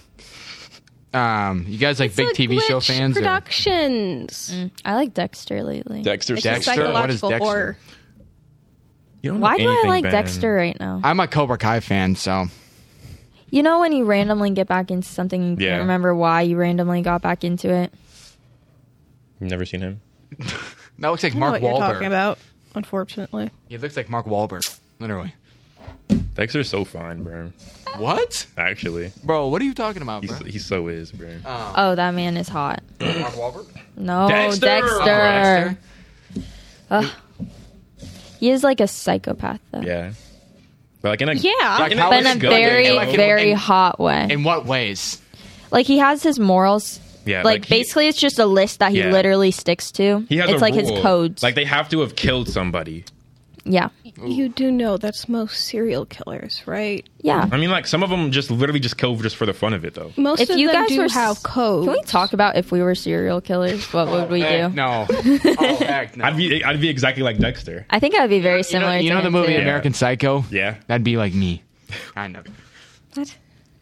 Speaker 2: Um, you guys like
Speaker 4: It's
Speaker 2: big
Speaker 4: like
Speaker 2: T V show
Speaker 4: Glitch
Speaker 2: fans? Or?
Speaker 4: Productions.
Speaker 3: Mm, I like Dexter lately.
Speaker 1: Dexter.
Speaker 4: It's
Speaker 2: Dexter?
Speaker 4: a psychological
Speaker 2: What is Dexter?
Speaker 4: horror.
Speaker 1: You don't know
Speaker 3: Why do I
Speaker 1: anything,
Speaker 3: like
Speaker 1: Ben.
Speaker 3: Dexter right now?
Speaker 2: I'm a Cobra Kai fan, so
Speaker 3: You know when you randomly get back into something, you
Speaker 1: Yeah.
Speaker 3: can't remember why you randomly got back into it.
Speaker 1: You've never seen him.
Speaker 2: that looks like
Speaker 4: I know
Speaker 2: Mark
Speaker 4: what you're talking
Speaker 2: Wahlberg.
Speaker 4: about, unfortunately.
Speaker 2: He looks like Mark Wahlberg, literally.
Speaker 1: Dexter's so fine, bro.
Speaker 2: What,
Speaker 1: Actually,
Speaker 2: bro? What are you talking about,
Speaker 1: he's
Speaker 2: bro?
Speaker 1: he so is, bro.
Speaker 3: Oh, that man is hot.
Speaker 2: Mark Wahlberg.
Speaker 3: No,
Speaker 1: Dexter!
Speaker 3: Dexter.
Speaker 2: Dexter.
Speaker 3: Ugh. He is like a psychopath, though.
Speaker 1: Yeah, but like in a
Speaker 4: Yeah.
Speaker 2: Like,
Speaker 1: in
Speaker 2: how
Speaker 3: But
Speaker 2: is
Speaker 3: in a
Speaker 2: it good?
Speaker 3: very,
Speaker 2: Like, in-
Speaker 3: very
Speaker 2: in-
Speaker 3: hot way.
Speaker 2: In what ways?
Speaker 3: Like he has his morals.
Speaker 1: yeah,
Speaker 3: Like,
Speaker 1: like he-
Speaker 3: basically, it's just a list that he
Speaker 1: Yeah.
Speaker 3: literally sticks to.
Speaker 1: he has
Speaker 3: it's
Speaker 1: a
Speaker 3: like his
Speaker 1: rule.
Speaker 3: codes.
Speaker 1: Like they have to have killed somebody.
Speaker 3: yeah,
Speaker 4: You do know that's most serial killers, right?
Speaker 3: yeah.
Speaker 1: I mean, like some of them just literally just kill just for the fun of it, though.
Speaker 4: Most
Speaker 3: If
Speaker 4: of
Speaker 3: you
Speaker 4: them
Speaker 3: guys
Speaker 4: do
Speaker 3: were
Speaker 4: have codes.
Speaker 3: Can we talk about if we were serial killers? What would we
Speaker 2: Heck
Speaker 3: do?
Speaker 2: No. Oh heck no.
Speaker 1: I'd be I'd be exactly like Dexter.
Speaker 3: I think I'd be very
Speaker 2: you know,
Speaker 3: similar.
Speaker 2: you
Speaker 3: to
Speaker 2: know the
Speaker 3: him,
Speaker 2: movie
Speaker 3: too.
Speaker 2: American Psycho?
Speaker 1: Yeah.
Speaker 2: That'd be like me. Kind of.
Speaker 4: What?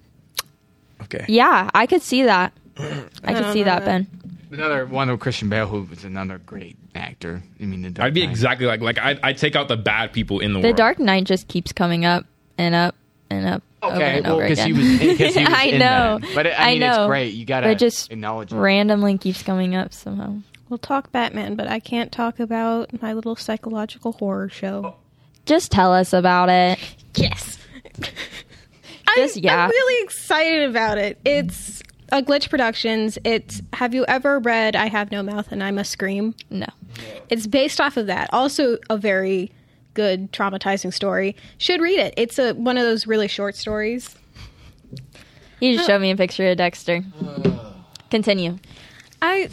Speaker 1: Okay.
Speaker 3: Yeah, I could see that. I could
Speaker 4: don't
Speaker 3: see
Speaker 4: know
Speaker 3: that,
Speaker 4: that.
Speaker 3: Ben.
Speaker 2: Another one of Christian Bale, who was another great actor. I mean, the Dark
Speaker 1: I'd be
Speaker 2: Knight.
Speaker 1: exactly like like I I take out the bad people in the,
Speaker 3: The
Speaker 1: world.
Speaker 3: Dark Knight just keeps coming up and up and up over
Speaker 2: Okay,
Speaker 3: and
Speaker 2: well,
Speaker 3: over
Speaker 2: because
Speaker 3: again.
Speaker 2: he was, because he was
Speaker 3: I
Speaker 2: in
Speaker 3: know.
Speaker 2: that. But it, I
Speaker 3: I
Speaker 2: mean,
Speaker 3: know.
Speaker 2: it's great. You gotta
Speaker 3: But it just
Speaker 2: acknowledge it.
Speaker 3: randomly keeps coming up somehow.
Speaker 4: We'll talk Batman, but I can't talk about my little psychological horror show.
Speaker 3: Just tell us about it.
Speaker 4: Yes.
Speaker 3: Just,
Speaker 4: I'm,
Speaker 3: yeah.
Speaker 4: I'm really excited about it. It's a Glitch Productions. It's have you ever read I Have No Mouth and I Must Scream?
Speaker 3: No.
Speaker 4: It's based off of that. Also a very good traumatizing story. Should read it. It's a one of those really short stories.
Speaker 3: You just showed me a picture of Dexter. Continue.
Speaker 4: I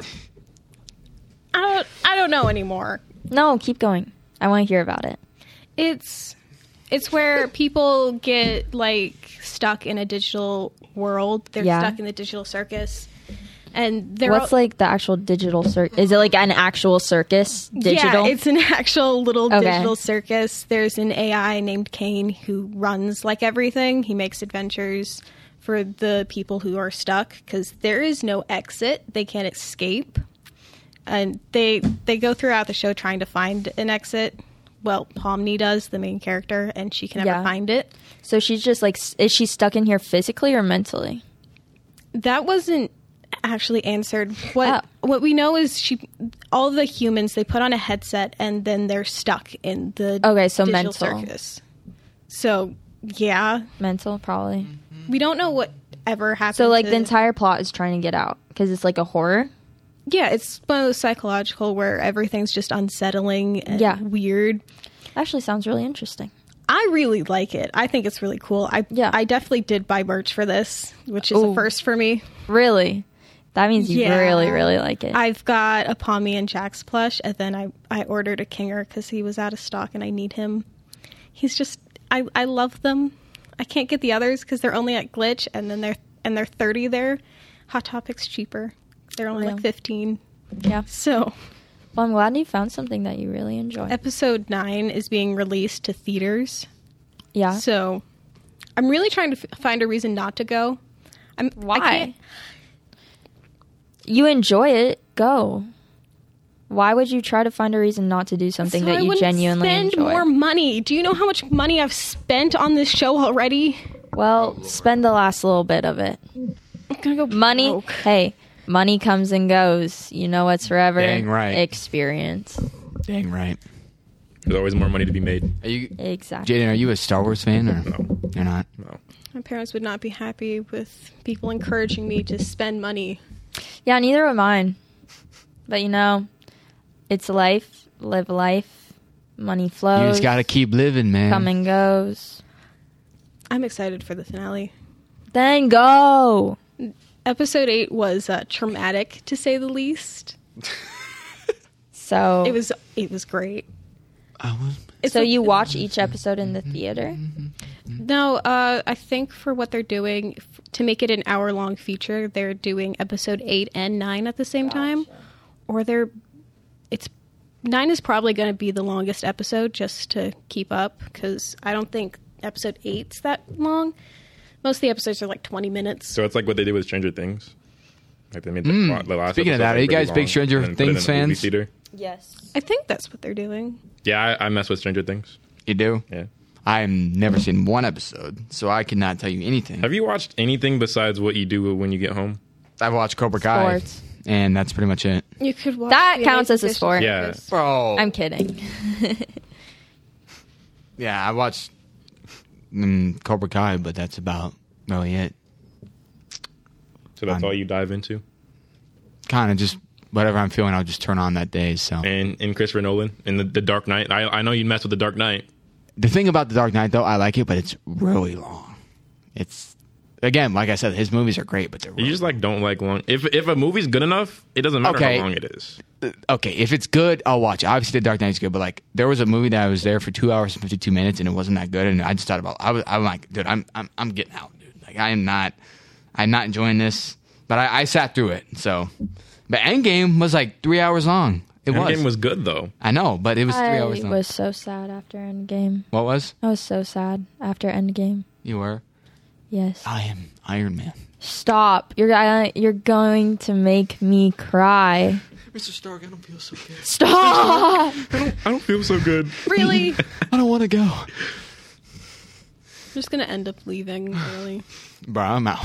Speaker 4: I don't I don't know anymore.
Speaker 3: No, keep going. I want to hear about it.
Speaker 4: It's it's where people get like stuck in a digital world. They're
Speaker 3: Yeah.
Speaker 4: stuck in the digital circus. And they're
Speaker 3: What's
Speaker 4: all,
Speaker 3: like the actual digital circus? Is it like an actual circus? Digital?
Speaker 4: Yeah, it's an actual little
Speaker 3: Okay.
Speaker 4: digital circus. There's an A I named Kane who runs like everything. He makes adventures for the people who are stuck because there is no exit. They can't escape. And they they go throughout the show trying to find an exit. Well, Pomni does, the main character, and she can never
Speaker 3: Yeah.
Speaker 4: find it.
Speaker 3: So she's just like, s- is she stuck in here physically or mentally?
Speaker 4: That wasn't actually answered. What
Speaker 3: Oh.
Speaker 4: what we know is she all the humans they put on a headset and then they're stuck in the
Speaker 3: Okay, so
Speaker 4: digital
Speaker 3: mental.
Speaker 4: circus. So yeah,
Speaker 3: Mental, probably.
Speaker 4: we don't know what ever happened.
Speaker 3: So like
Speaker 4: to-
Speaker 3: the entire plot is trying to get out because it's like a horror.
Speaker 4: yeah, it's one of those psychological where everything's just unsettling and
Speaker 3: Yeah.
Speaker 4: weird.
Speaker 3: Actually, sounds really interesting.
Speaker 4: I really like it. I think it's really cool. I
Speaker 3: Yeah.
Speaker 4: I definitely did buy merch for this, which is
Speaker 3: Ooh.
Speaker 4: a first for me.
Speaker 3: Really, that means you
Speaker 4: Yeah.
Speaker 3: really, really like it.
Speaker 4: I've got a Pommy and Jax plush, and then I, I ordered a Kinger because he was out of stock and I need him. He's just I, I love them. I can't get the others because they're only at Glitch, and then they're and they're thirty there. Hot Topic's cheaper. They're only
Speaker 3: Yeah.
Speaker 4: like fifteen.
Speaker 3: yeah.
Speaker 4: So
Speaker 3: Well, I'm glad you found something that you really enjoy.
Speaker 4: episode nine is being released to theaters.
Speaker 3: Yeah.
Speaker 4: So I'm really trying to f- find a reason not to go. I'm I
Speaker 3: Why?
Speaker 4: can't-
Speaker 3: You enjoy it. Go. Why would you try to find a reason not to do something
Speaker 4: so
Speaker 3: that
Speaker 4: I
Speaker 3: you
Speaker 4: wouldn't
Speaker 3: genuinely
Speaker 4: spend
Speaker 3: enjoy?
Speaker 4: more money. Do you know how much money I've spent on this show already?
Speaker 3: Well, spend the last little bit of it.
Speaker 4: I'm gonna go
Speaker 3: Money.
Speaker 4: broke.
Speaker 3: Hey, money comes and goes. You know what's forever?
Speaker 2: Dang right.
Speaker 3: Experience.
Speaker 2: Dang right.
Speaker 1: There's always more money to be made.
Speaker 2: Are you,
Speaker 3: Exactly.
Speaker 2: Jaden, are you a Star Wars fan or
Speaker 1: No.
Speaker 2: you're not?
Speaker 1: No.
Speaker 4: My parents would not be happy with people encouraging me to spend money.
Speaker 3: Yeah, neither would mine. But you know, it's life. Live life. Money flows.
Speaker 2: You just gotta keep living, man.
Speaker 3: come and goes.
Speaker 4: I'm excited for the finale.
Speaker 3: Then go.
Speaker 4: Episode eight was uh, traumatic, to say the least.
Speaker 3: So
Speaker 4: It was it was great.
Speaker 2: I was.
Speaker 4: It's
Speaker 3: So
Speaker 4: a-
Speaker 3: you watch each episode in the theater?
Speaker 4: No, uh, I think for what they're doing f- to make it an hour long feature, they're doing episode eight and nine at the same time, or they're it's nine is probably going to be the longest episode just to keep up because I don't think episode eight's that long. Most of the episodes are like twenty minutes.
Speaker 1: So it's like what they did with Stranger Things. Like they made the,
Speaker 2: Mm.
Speaker 1: plot- the last.
Speaker 2: Speaking of
Speaker 1: episode,
Speaker 2: that, are you
Speaker 1: like, really
Speaker 2: guys big
Speaker 1: long
Speaker 2: Stranger
Speaker 1: and then put it in
Speaker 2: Things
Speaker 1: the movie
Speaker 2: fans?
Speaker 1: theater.
Speaker 3: Yes.
Speaker 4: I think that's what they're doing.
Speaker 1: Yeah, I, I mess with Stranger Things.
Speaker 2: You do?
Speaker 1: Yeah.
Speaker 2: I've never seen one episode, so I cannot tell you anything.
Speaker 1: Have you watched anything besides what you do when you get home?
Speaker 2: I've watched Cobra Kai,
Speaker 3: Sports.
Speaker 2: and that's pretty much it.
Speaker 4: You could watch
Speaker 3: That
Speaker 4: the
Speaker 3: counts as a
Speaker 4: Amazing
Speaker 3: sport.
Speaker 4: Fish
Speaker 1: Yeah.
Speaker 4: Circus.
Speaker 2: Bro.
Speaker 3: I'm kidding.
Speaker 2: Yeah, I watched mm, Cobra Kai, but that's about really it.
Speaker 1: So that's
Speaker 2: Um,
Speaker 1: all you dive into.
Speaker 2: Kind of just whatever I'm feeling, I'll just turn on that day. So
Speaker 1: And in Christopher Nolan in the, the Dark Knight. I I know you mess with the Dark Knight.
Speaker 2: the thing about The Dark Knight, though, I like it, but it's really long. It's again, like I said, his movies are great, but they're
Speaker 1: You
Speaker 2: really
Speaker 1: just like don't like long. If if a movie's good enough, it doesn't matter
Speaker 2: Okay.
Speaker 1: how long it is.
Speaker 2: okay. If it's good, I'll watch it. Obviously, The Dark Knight's good, but like there was a movie that I was there for two hours and fifty two minutes, and it wasn't that good, and I just thought about. I was, I'm like, dude, I'm, I'm, I'm getting out, dude. Like I am not, I'm not enjoying this. But I, I sat through it. So, but Endgame was like three hours long. It was.
Speaker 1: Endgame was good though.
Speaker 2: I know, but it was three
Speaker 3: I
Speaker 2: hours long.
Speaker 3: was so sad after Endgame.
Speaker 2: What was?
Speaker 3: I was so sad after Endgame.
Speaker 2: You were.
Speaker 3: Yes.
Speaker 2: I am Iron Man.
Speaker 3: Stop. You're uh, you're going to make me cry.
Speaker 2: Mister Stark, I don't feel so good.
Speaker 3: Stop.
Speaker 1: I don't feel so good.
Speaker 4: Really?
Speaker 2: I don't want to go.
Speaker 4: just gonna end up leaving early.
Speaker 2: Bro, I'm out.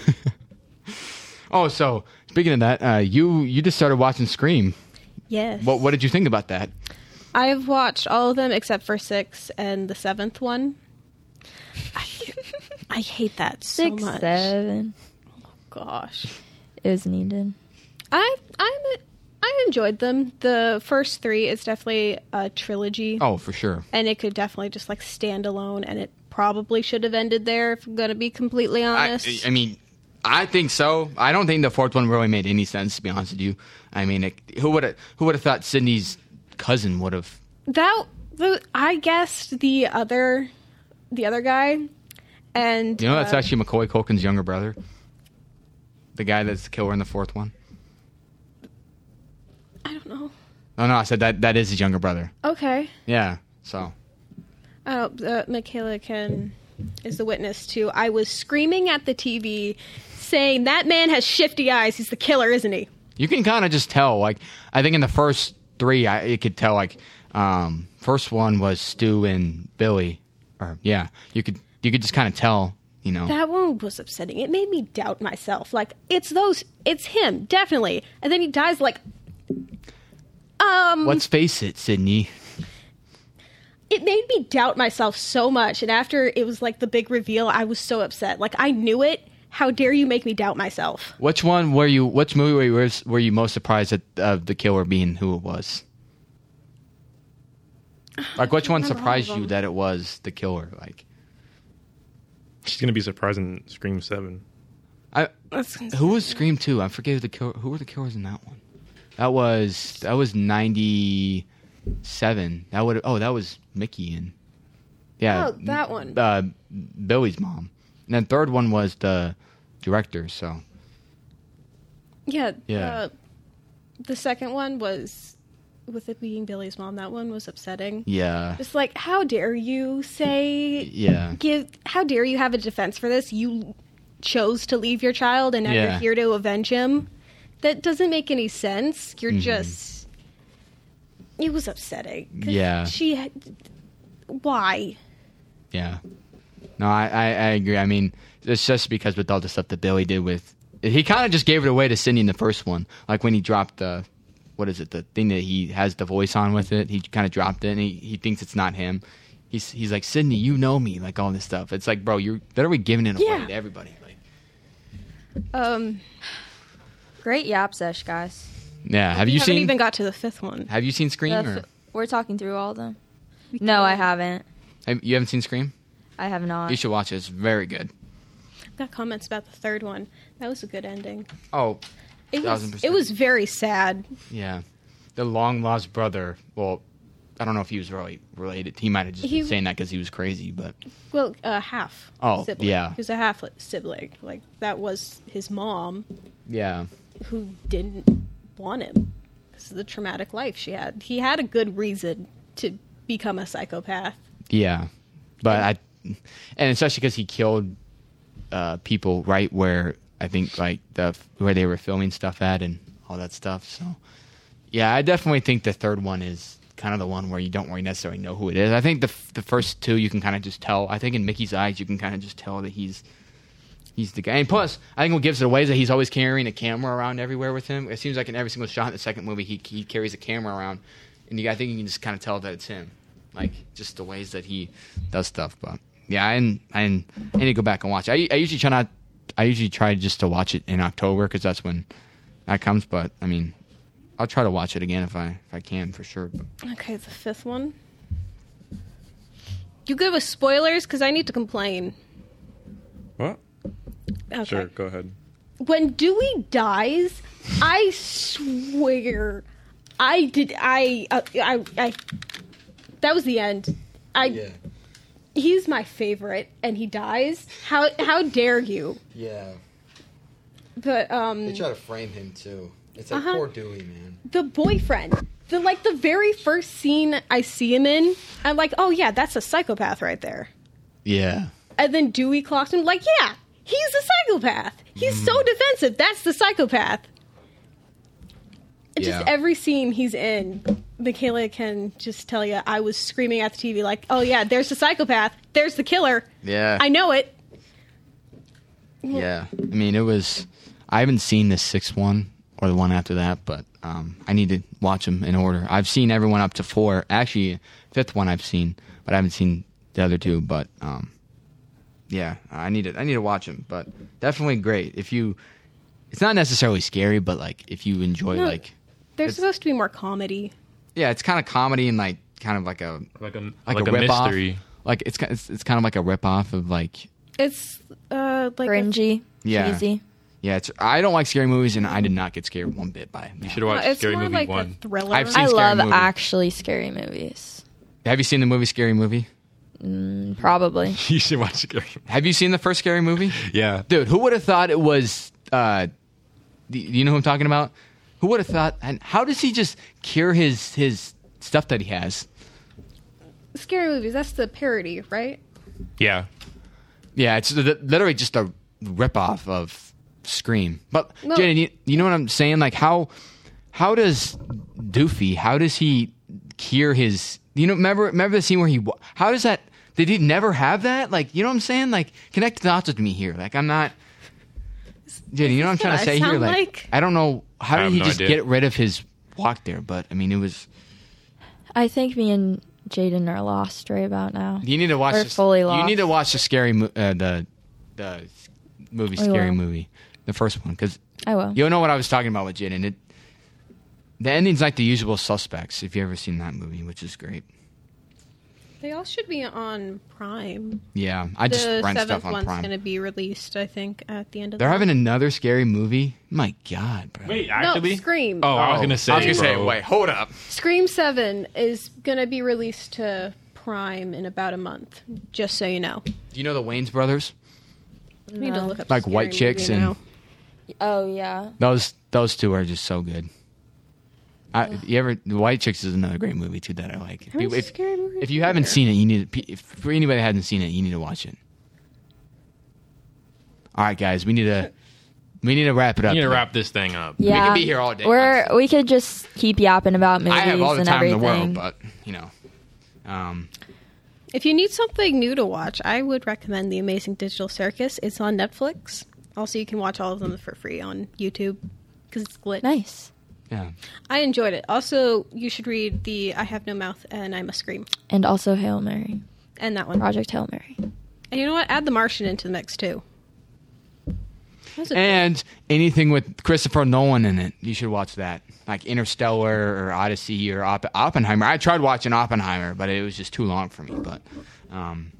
Speaker 2: Oh, so speaking of that, uh, you you just started watching Scream.
Speaker 4: Yes.
Speaker 2: What what did you think about that?
Speaker 4: I've watched all of them except for six and the seventh one. I, I hate that so
Speaker 3: Six,
Speaker 4: much.
Speaker 3: seven.
Speaker 4: Gosh.
Speaker 3: It was needed.
Speaker 4: I I'm I enjoyed them. The first three is definitely a trilogy.
Speaker 2: Oh, for sure.
Speaker 4: And it could definitely just like stand alone, and it probably should have ended there if I'm gonna be completely
Speaker 2: I,
Speaker 4: honest.
Speaker 2: I mean, I think so. I don't think the fourth one really made any sense, to be honest with you. I mean, it, who would have who would have thought Sydney's cousin would have?
Speaker 4: that the, I guessed the other the other guy, and
Speaker 2: You know, that's
Speaker 4: uh,
Speaker 2: actually Macaulay Culkin's younger brother. The guy that's the killer in the fourth one.
Speaker 4: I don't know.
Speaker 2: Oh no, I said that that is his younger brother.
Speaker 4: Okay.
Speaker 2: Yeah. So
Speaker 4: Oh, uh, Michaela Ken is the witness to. I was screaming at the T V, saying that man has shifty eyes. He's the killer, isn't he?
Speaker 2: you can kind of just tell. Like, I think in the first three, I you could tell. Like, um, first one was Stu and Billy, or yeah, you could you could just kind of tell. You know,
Speaker 4: That one was upsetting. It made me doubt myself. Like, it's those, it's him, definitely. And then he dies like, um,
Speaker 2: let's face it, Sydney.
Speaker 4: it made me doubt myself so much. And after it was like the big reveal, I was so upset. Like, I knew it. How dare you make me doubt myself?
Speaker 2: Which one were you? Which movie were you, were you most surprised at of the killer being who it was? Like, which one
Speaker 4: remember all
Speaker 2: surprised
Speaker 4: of
Speaker 2: you
Speaker 4: them.
Speaker 2: that it was the killer? Like,
Speaker 1: She's gonna be surprised in Scream Seven.
Speaker 2: I who was Scream two? I forget who the killer. Who were the killers in that one? That was that was ninety seven. That would oh that was Mickey and yeah
Speaker 4: Oh, that one.
Speaker 2: Uh, Billy's mom. And then third one was the director. So
Speaker 4: Yeah.
Speaker 2: Yeah.
Speaker 4: Uh, the second one was, with it being Billy's mom, that one was upsetting.
Speaker 2: yeah
Speaker 4: It's like, how dare you say,
Speaker 2: yeah
Speaker 4: give, how dare you have a defense for this? You chose to leave your child and now
Speaker 2: Yeah.
Speaker 4: you're here to avenge him. That doesn't make any sense. You're
Speaker 2: Mhm.
Speaker 4: just, it was upsetting. 'Cause
Speaker 2: Yeah.
Speaker 4: She had, why?
Speaker 2: yeah. No, I, I I agree. I mean, it's just because with all the stuff that Billy did with, he kind of just gave it away to Sydney in the first one. Like when he dropped the, what is it, the thing that he has the voice on with it. He kind of dropped it, and he, he thinks it's not him. He's he's like, Sydney, you know me, like all this stuff. It's like, bro, you're literally giving it away
Speaker 4: Yeah.
Speaker 2: to everybody. Like,
Speaker 4: Um,
Speaker 3: Great yap sesh, guys.
Speaker 2: yeah. Have
Speaker 4: we
Speaker 2: you
Speaker 4: haven't
Speaker 2: seen?
Speaker 4: even got to the fifth one.
Speaker 2: Have you seen Scream?
Speaker 3: The
Speaker 2: Or
Speaker 3: f- we're talking through all of them. No, I haven't.
Speaker 2: have, you haven't seen Scream?
Speaker 3: I have not.
Speaker 2: You should watch it. It's very good.
Speaker 4: Got comments about the third one. That was a good ending.
Speaker 2: Oh,
Speaker 4: It was,
Speaker 2: Thousand percent.
Speaker 4: it was very sad.
Speaker 2: yeah. The long lost brother. Well, I don't know if he was really related. He might have just
Speaker 4: He-
Speaker 2: been saying that because he was crazy, but
Speaker 4: Well, uh, half.
Speaker 2: Oh,
Speaker 4: sibling.
Speaker 2: yeah.
Speaker 4: He was a half sibling. Like, that was his mom
Speaker 2: yeah.
Speaker 4: who didn't want him because of the traumatic life she had. He had a good reason to become a psychopath.
Speaker 2: Yeah, but I, and especially because he killed uh, people right where I think like the where they were filming stuff at and all that stuff. So yeah, I definitely think the third one is kind of the one where you don't really necessarily know who it is. I think the the first two you can kind of just tell. I think in Mickey's eyes you can kind of just tell that he's he's the guy. And plus, I think what gives it away is that he's always carrying a camera around everywhere with him. It seems like in every single shot in the second movie he he carries a camera around, and you, I think you can just kind of tell that it's him. Like, just the ways that he does stuff. But, yeah, I, I, I need to go back and watch. I, I usually try not, I usually try just to watch it in October because that's when that comes. But, I mean, I'll try to watch it again if I if I can, for sure. But,
Speaker 4: Okay, the fifth one. You good with spoilers? Because I need to complain.
Speaker 1: What?
Speaker 4: Okay.
Speaker 1: Sure, go ahead.
Speaker 4: When Dewey dies, I swear, I did. I. Uh, I. I. That was the end. I. He's my favorite, and he dies. How? How dare you?
Speaker 2: yeah.
Speaker 4: But um,
Speaker 2: to frame him, too. It's
Speaker 4: like, Uh-huh. poor
Speaker 2: Dewey, man.
Speaker 4: the boyfriend. The like the very first scene I see him in, I'm like, oh yeah, that's a psychopath right there.
Speaker 2: Yeah.
Speaker 4: And then Dewey clocks him, like, yeah, he's a psychopath. He's
Speaker 2: Mm.
Speaker 4: so defensive. That's the psychopath. Just
Speaker 2: Yeah.
Speaker 4: every scene he's in Michaela can just tell you I was screaming at the T V like, oh yeah, there's the psychopath, there's the killer.
Speaker 2: Yeah.
Speaker 4: I know it.
Speaker 2: Yeah. I mean, it was. I haven't seen the sixth one or the one after that, but um, I need to watch them in order. I've seen everyone up to four. Actually, fifth one I've seen, but I haven't seen the other two. But um, yeah, I need to. I need to watch them. But definitely great. If you, it's not necessarily scary, but like if you enjoy
Speaker 4: No,
Speaker 2: like,
Speaker 4: They're
Speaker 2: it's-
Speaker 4: supposed to be more comedy.
Speaker 2: yeah, it's kind of comedy and like kind of like a
Speaker 1: Like a
Speaker 2: like,
Speaker 1: like,
Speaker 2: a,
Speaker 1: a,
Speaker 2: rip off.
Speaker 1: mystery.
Speaker 2: Like it's, ki- it's it's kind of like a rip off of like
Speaker 4: It's uh like a-
Speaker 3: Cringy,
Speaker 2: Yeah.
Speaker 3: cheesy.
Speaker 2: yeah. It's I don't like scary movies and I did not get scared one bit by.
Speaker 1: You should
Speaker 4: uh,
Speaker 1: watch
Speaker 4: it's
Speaker 1: Scary
Speaker 4: more
Speaker 1: Movie
Speaker 4: like
Speaker 1: one.
Speaker 4: a thriller.
Speaker 2: I've seen
Speaker 3: I
Speaker 2: Scary
Speaker 3: love
Speaker 2: Movie.
Speaker 3: actually scary movies.
Speaker 2: Have you seen the movie Scary Movie?
Speaker 3: Mm, probably.
Speaker 1: You should watch Scary.
Speaker 2: Have you seen the first Scary Movie?
Speaker 1: Yeah.
Speaker 2: Dude, who would have thought it was? Uh, do you know who I'm talking about? Who would have thought? And how does he just cure his his stuff that he has?
Speaker 4: Scary movies. That's the parody, right?
Speaker 1: Yeah.
Speaker 2: Yeah, it's li- literally just a ripoff of Scream. But
Speaker 4: No.
Speaker 2: Jaden, you, you know what I'm saying? Like how how does Doofy? How does he cure his? You know, remember remember the scene where he? wa- How does that? Did he never have that? Like, you know what I'm saying? Like, connect the dots with me here. Like, I'm not. Jaden, you know what I'm trying to
Speaker 4: what I
Speaker 2: say here?
Speaker 4: sound
Speaker 2: Like,
Speaker 4: like?
Speaker 2: I don't know how
Speaker 1: I
Speaker 2: did
Speaker 1: have
Speaker 2: he
Speaker 1: no
Speaker 2: just
Speaker 1: idea.
Speaker 2: get rid of his walk there? But I mean, it was.
Speaker 3: I think me and Jaden are lost right about now.
Speaker 2: You need to watch.
Speaker 3: We're
Speaker 2: this,
Speaker 3: fully
Speaker 2: You
Speaker 3: lost.
Speaker 2: need to watch the scary mo- uh, the the movie
Speaker 3: We
Speaker 2: Scary
Speaker 3: will.
Speaker 2: Movie, the first one, because
Speaker 3: I will.
Speaker 2: you'll know what I was talking about with Jaden. It the ending's like The Usual Suspects. If you ever seen that movie, which is great.
Speaker 4: They all should be on Prime.
Speaker 2: Yeah, I just
Speaker 4: the
Speaker 2: rent
Speaker 4: seventh
Speaker 2: stuff on
Speaker 4: one's
Speaker 2: Prime.
Speaker 4: going to be released, I think, at the end of
Speaker 2: They're
Speaker 4: the
Speaker 2: having
Speaker 4: month.
Speaker 2: another scary movie. My God, bro.
Speaker 1: Wait,
Speaker 4: No,
Speaker 1: actually?
Speaker 4: Scream.
Speaker 1: Oh, I was gonna say.
Speaker 2: I was gonna say,
Speaker 1: bro.
Speaker 2: wait, hold up.
Speaker 4: Scream seven is going to be released to Prime in about a month, just so you know.
Speaker 2: Do you know the Wayans brothers?
Speaker 4: I need to
Speaker 3: No.
Speaker 4: look up
Speaker 2: Like
Speaker 4: Scary
Speaker 2: White Chicks
Speaker 4: Movie
Speaker 2: and-
Speaker 4: now.
Speaker 3: Oh yeah.
Speaker 2: Those those two are just so good. I, you ever the White Chicks is another great movie too that I like. If,
Speaker 4: How
Speaker 2: you-
Speaker 4: many
Speaker 2: if,
Speaker 4: scary movies
Speaker 2: if you
Speaker 4: are
Speaker 2: haven't
Speaker 4: there?
Speaker 2: seen it, you need to, if, for anybody that hasn't seen it, you need to watch it. All right, guys, we need to we need to wrap it
Speaker 1: You
Speaker 2: up.
Speaker 1: need to
Speaker 2: here.
Speaker 1: wrap this thing up.
Speaker 3: Yeah.
Speaker 2: could be here all day,
Speaker 3: We're we could just keep yapping about movies
Speaker 2: I have all the
Speaker 3: and
Speaker 2: time in
Speaker 3: everything.
Speaker 2: the world, but you know, um,
Speaker 4: If you need something new to watch, I would recommend The Amazing Digital Circus. It's on Netflix. Also, you can watch all of them for free on YouTube because it's glitch.
Speaker 3: Nice.
Speaker 2: yeah,
Speaker 4: I enjoyed it. Also, you should read the I Have No Mouth and I Must Scream.
Speaker 3: And also Hail Mary.
Speaker 4: And that one.
Speaker 3: Project Hail Mary.
Speaker 4: And you know what? Add The Martian into the mix, too. That's a-
Speaker 2: and anything with Christopher Nolan in it, you should watch that, like Interstellar or Odyssey or Opp- Oppenheimer. I tried watching Oppenheimer, but it was just too long for me. But um,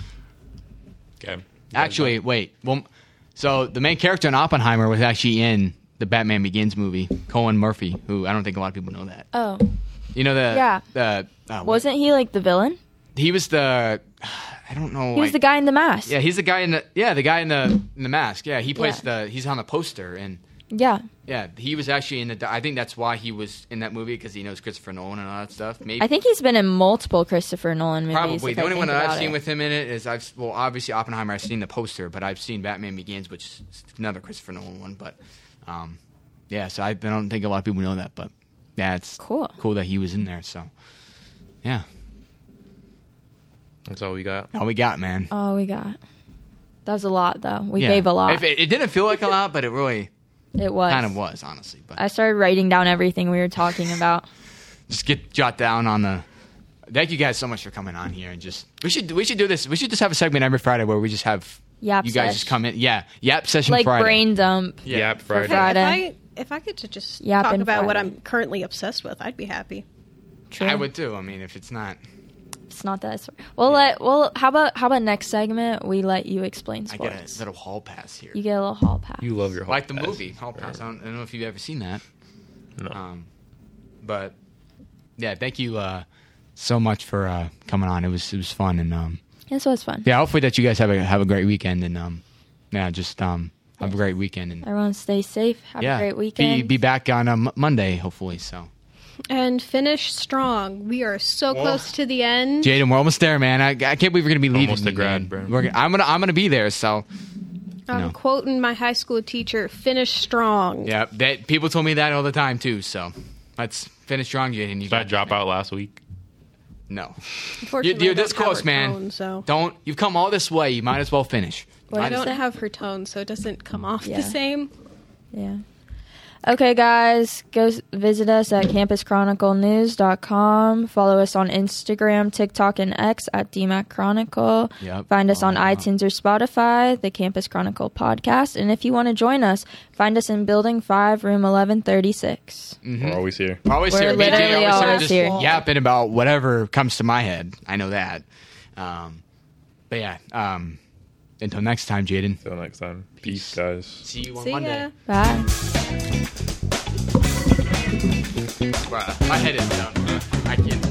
Speaker 1: Okay.
Speaker 2: actually, wait, well, so the main character in Oppenheimer was actually in the Batman Begins movie, Colin Murphy, who I don't think a lot of people know that.
Speaker 3: Oh.
Speaker 2: You know the
Speaker 3: Yeah.
Speaker 2: the uh,
Speaker 3: Wasn't he like the villain?
Speaker 2: he was the I don't know
Speaker 3: He was
Speaker 2: like-
Speaker 3: the guy in the mask.
Speaker 2: yeah he's the guy in the yeah the guy in the in the mask yeah he plays
Speaker 3: Yeah.
Speaker 2: the he's on the poster and
Speaker 3: Yeah.
Speaker 2: yeah he was actually in the I think that's why he was in that movie because he knows Christopher Nolan and all that stuff maybe
Speaker 3: I think he's been in multiple Christopher Nolan movies.
Speaker 2: probably
Speaker 3: if
Speaker 2: the
Speaker 3: I
Speaker 2: only one
Speaker 3: think
Speaker 2: that I've
Speaker 3: about
Speaker 2: seen
Speaker 3: it.
Speaker 2: with him in it is I've well obviously Oppenheimer I've seen the poster but I've seen Batman Begins which is another Christopher Nolan one but um yeah so I, I don't think a lot of people know that but yeah it's
Speaker 3: Cool.
Speaker 2: cool that he was in there so yeah
Speaker 1: That's all we got.
Speaker 2: all we got man.
Speaker 3: Oh, we got. That was a lot, though. We
Speaker 2: Yeah.
Speaker 3: gave a lot.
Speaker 2: If it, it didn't feel like a lot, but it really
Speaker 3: it was.
Speaker 2: kind of was, honestly. But
Speaker 3: I started writing down everything we were talking about.
Speaker 2: just get jot down on the. Thank you guys so much for coming on here and just we should we should do this. We should just have a segment every Friday where we just have
Speaker 3: Yap
Speaker 2: you guys
Speaker 3: sesh.
Speaker 2: just come in. Yeah, yap session
Speaker 3: Like
Speaker 2: Friday.
Speaker 3: brain dump.
Speaker 2: Yeah.
Speaker 1: Yap Friday.
Speaker 3: For Friday.
Speaker 4: If I, if I could to just
Speaker 3: Yap
Speaker 4: talk
Speaker 3: and
Speaker 4: about what
Speaker 3: Friday.
Speaker 4: I'm currently obsessed with, I'd be happy.
Speaker 3: True.
Speaker 2: I would too. I mean, if it's not,
Speaker 3: It's not that. Well, let. Well, how about how about next segment we let you explain
Speaker 2: I get
Speaker 3: sports.
Speaker 2: a little hall pass here.
Speaker 3: You get a little hall pass.
Speaker 1: You love your
Speaker 2: like the
Speaker 1: hall pass.
Speaker 2: movie Hall Pass. I don't, I don't know if you've ever seen that.
Speaker 1: No.
Speaker 2: Um, but yeah, thank you uh, so much for uh, coming on. It was it was fun and um,
Speaker 3: Yeah, so it's fun.
Speaker 2: yeah. Hopefully that you guys have a have a great weekend and um, yeah, just um, have a great weekend and
Speaker 3: Everyone stay safe. Have
Speaker 2: yeah,
Speaker 3: a great
Speaker 2: be
Speaker 3: weekend.
Speaker 2: be back on uh, M- Monday hopefully. So
Speaker 4: And finish strong. We are so close to the end.
Speaker 2: Jaden, we're almost there, man. I, I can't believe we're gonna be leaving.
Speaker 1: Almost a
Speaker 2: you,
Speaker 1: grad,
Speaker 2: man.
Speaker 1: bro.
Speaker 2: We're, gonna- I'm gonna I'm gonna be there. So
Speaker 4: I'm
Speaker 2: no.
Speaker 4: quoting my high school teacher, finish strong.
Speaker 2: yeah, that people told me that all the time too. So Let's finish strong, Jaden. You
Speaker 1: Did I
Speaker 2: got
Speaker 1: drop
Speaker 2: this, man.
Speaker 1: out last week?
Speaker 2: No.
Speaker 4: Unfortunately,
Speaker 2: You're
Speaker 4: I don't
Speaker 2: this
Speaker 4: have
Speaker 2: close,
Speaker 4: her
Speaker 2: man.
Speaker 4: tone, so.
Speaker 2: Don't. You've come all this way. You might as well finish.
Speaker 3: What
Speaker 4: I
Speaker 3: did you
Speaker 4: don't
Speaker 3: say?
Speaker 4: have her tone, so it doesn't come off
Speaker 3: Yeah.
Speaker 4: the same.
Speaker 3: Yeah. Okay, guys, go s- visit us at campus chronicle news dot com. Follow us on Instagram, TikTok, and X at D MAC Chronicle.
Speaker 2: Yep.
Speaker 3: Find us on
Speaker 2: Follow
Speaker 3: iTunes or Spotify, the Campus Chronicle podcast. And if you want to join us, find us in Building five, Room eleven thirty-six.
Speaker 1: We're always here.
Speaker 2: We're always
Speaker 3: We're
Speaker 2: here. B J
Speaker 3: literally
Speaker 2: always,
Speaker 3: always
Speaker 2: just
Speaker 3: here.
Speaker 2: yapping about whatever comes to my head. I know that. Um, but yeah. Um, until next time, Jaden.
Speaker 1: Until next time. Peace, guys.
Speaker 2: See you on
Speaker 4: See
Speaker 2: Monday.
Speaker 4: ya.
Speaker 3: Bye.
Speaker 2: Bruh, my head is done. Bruh. I can't.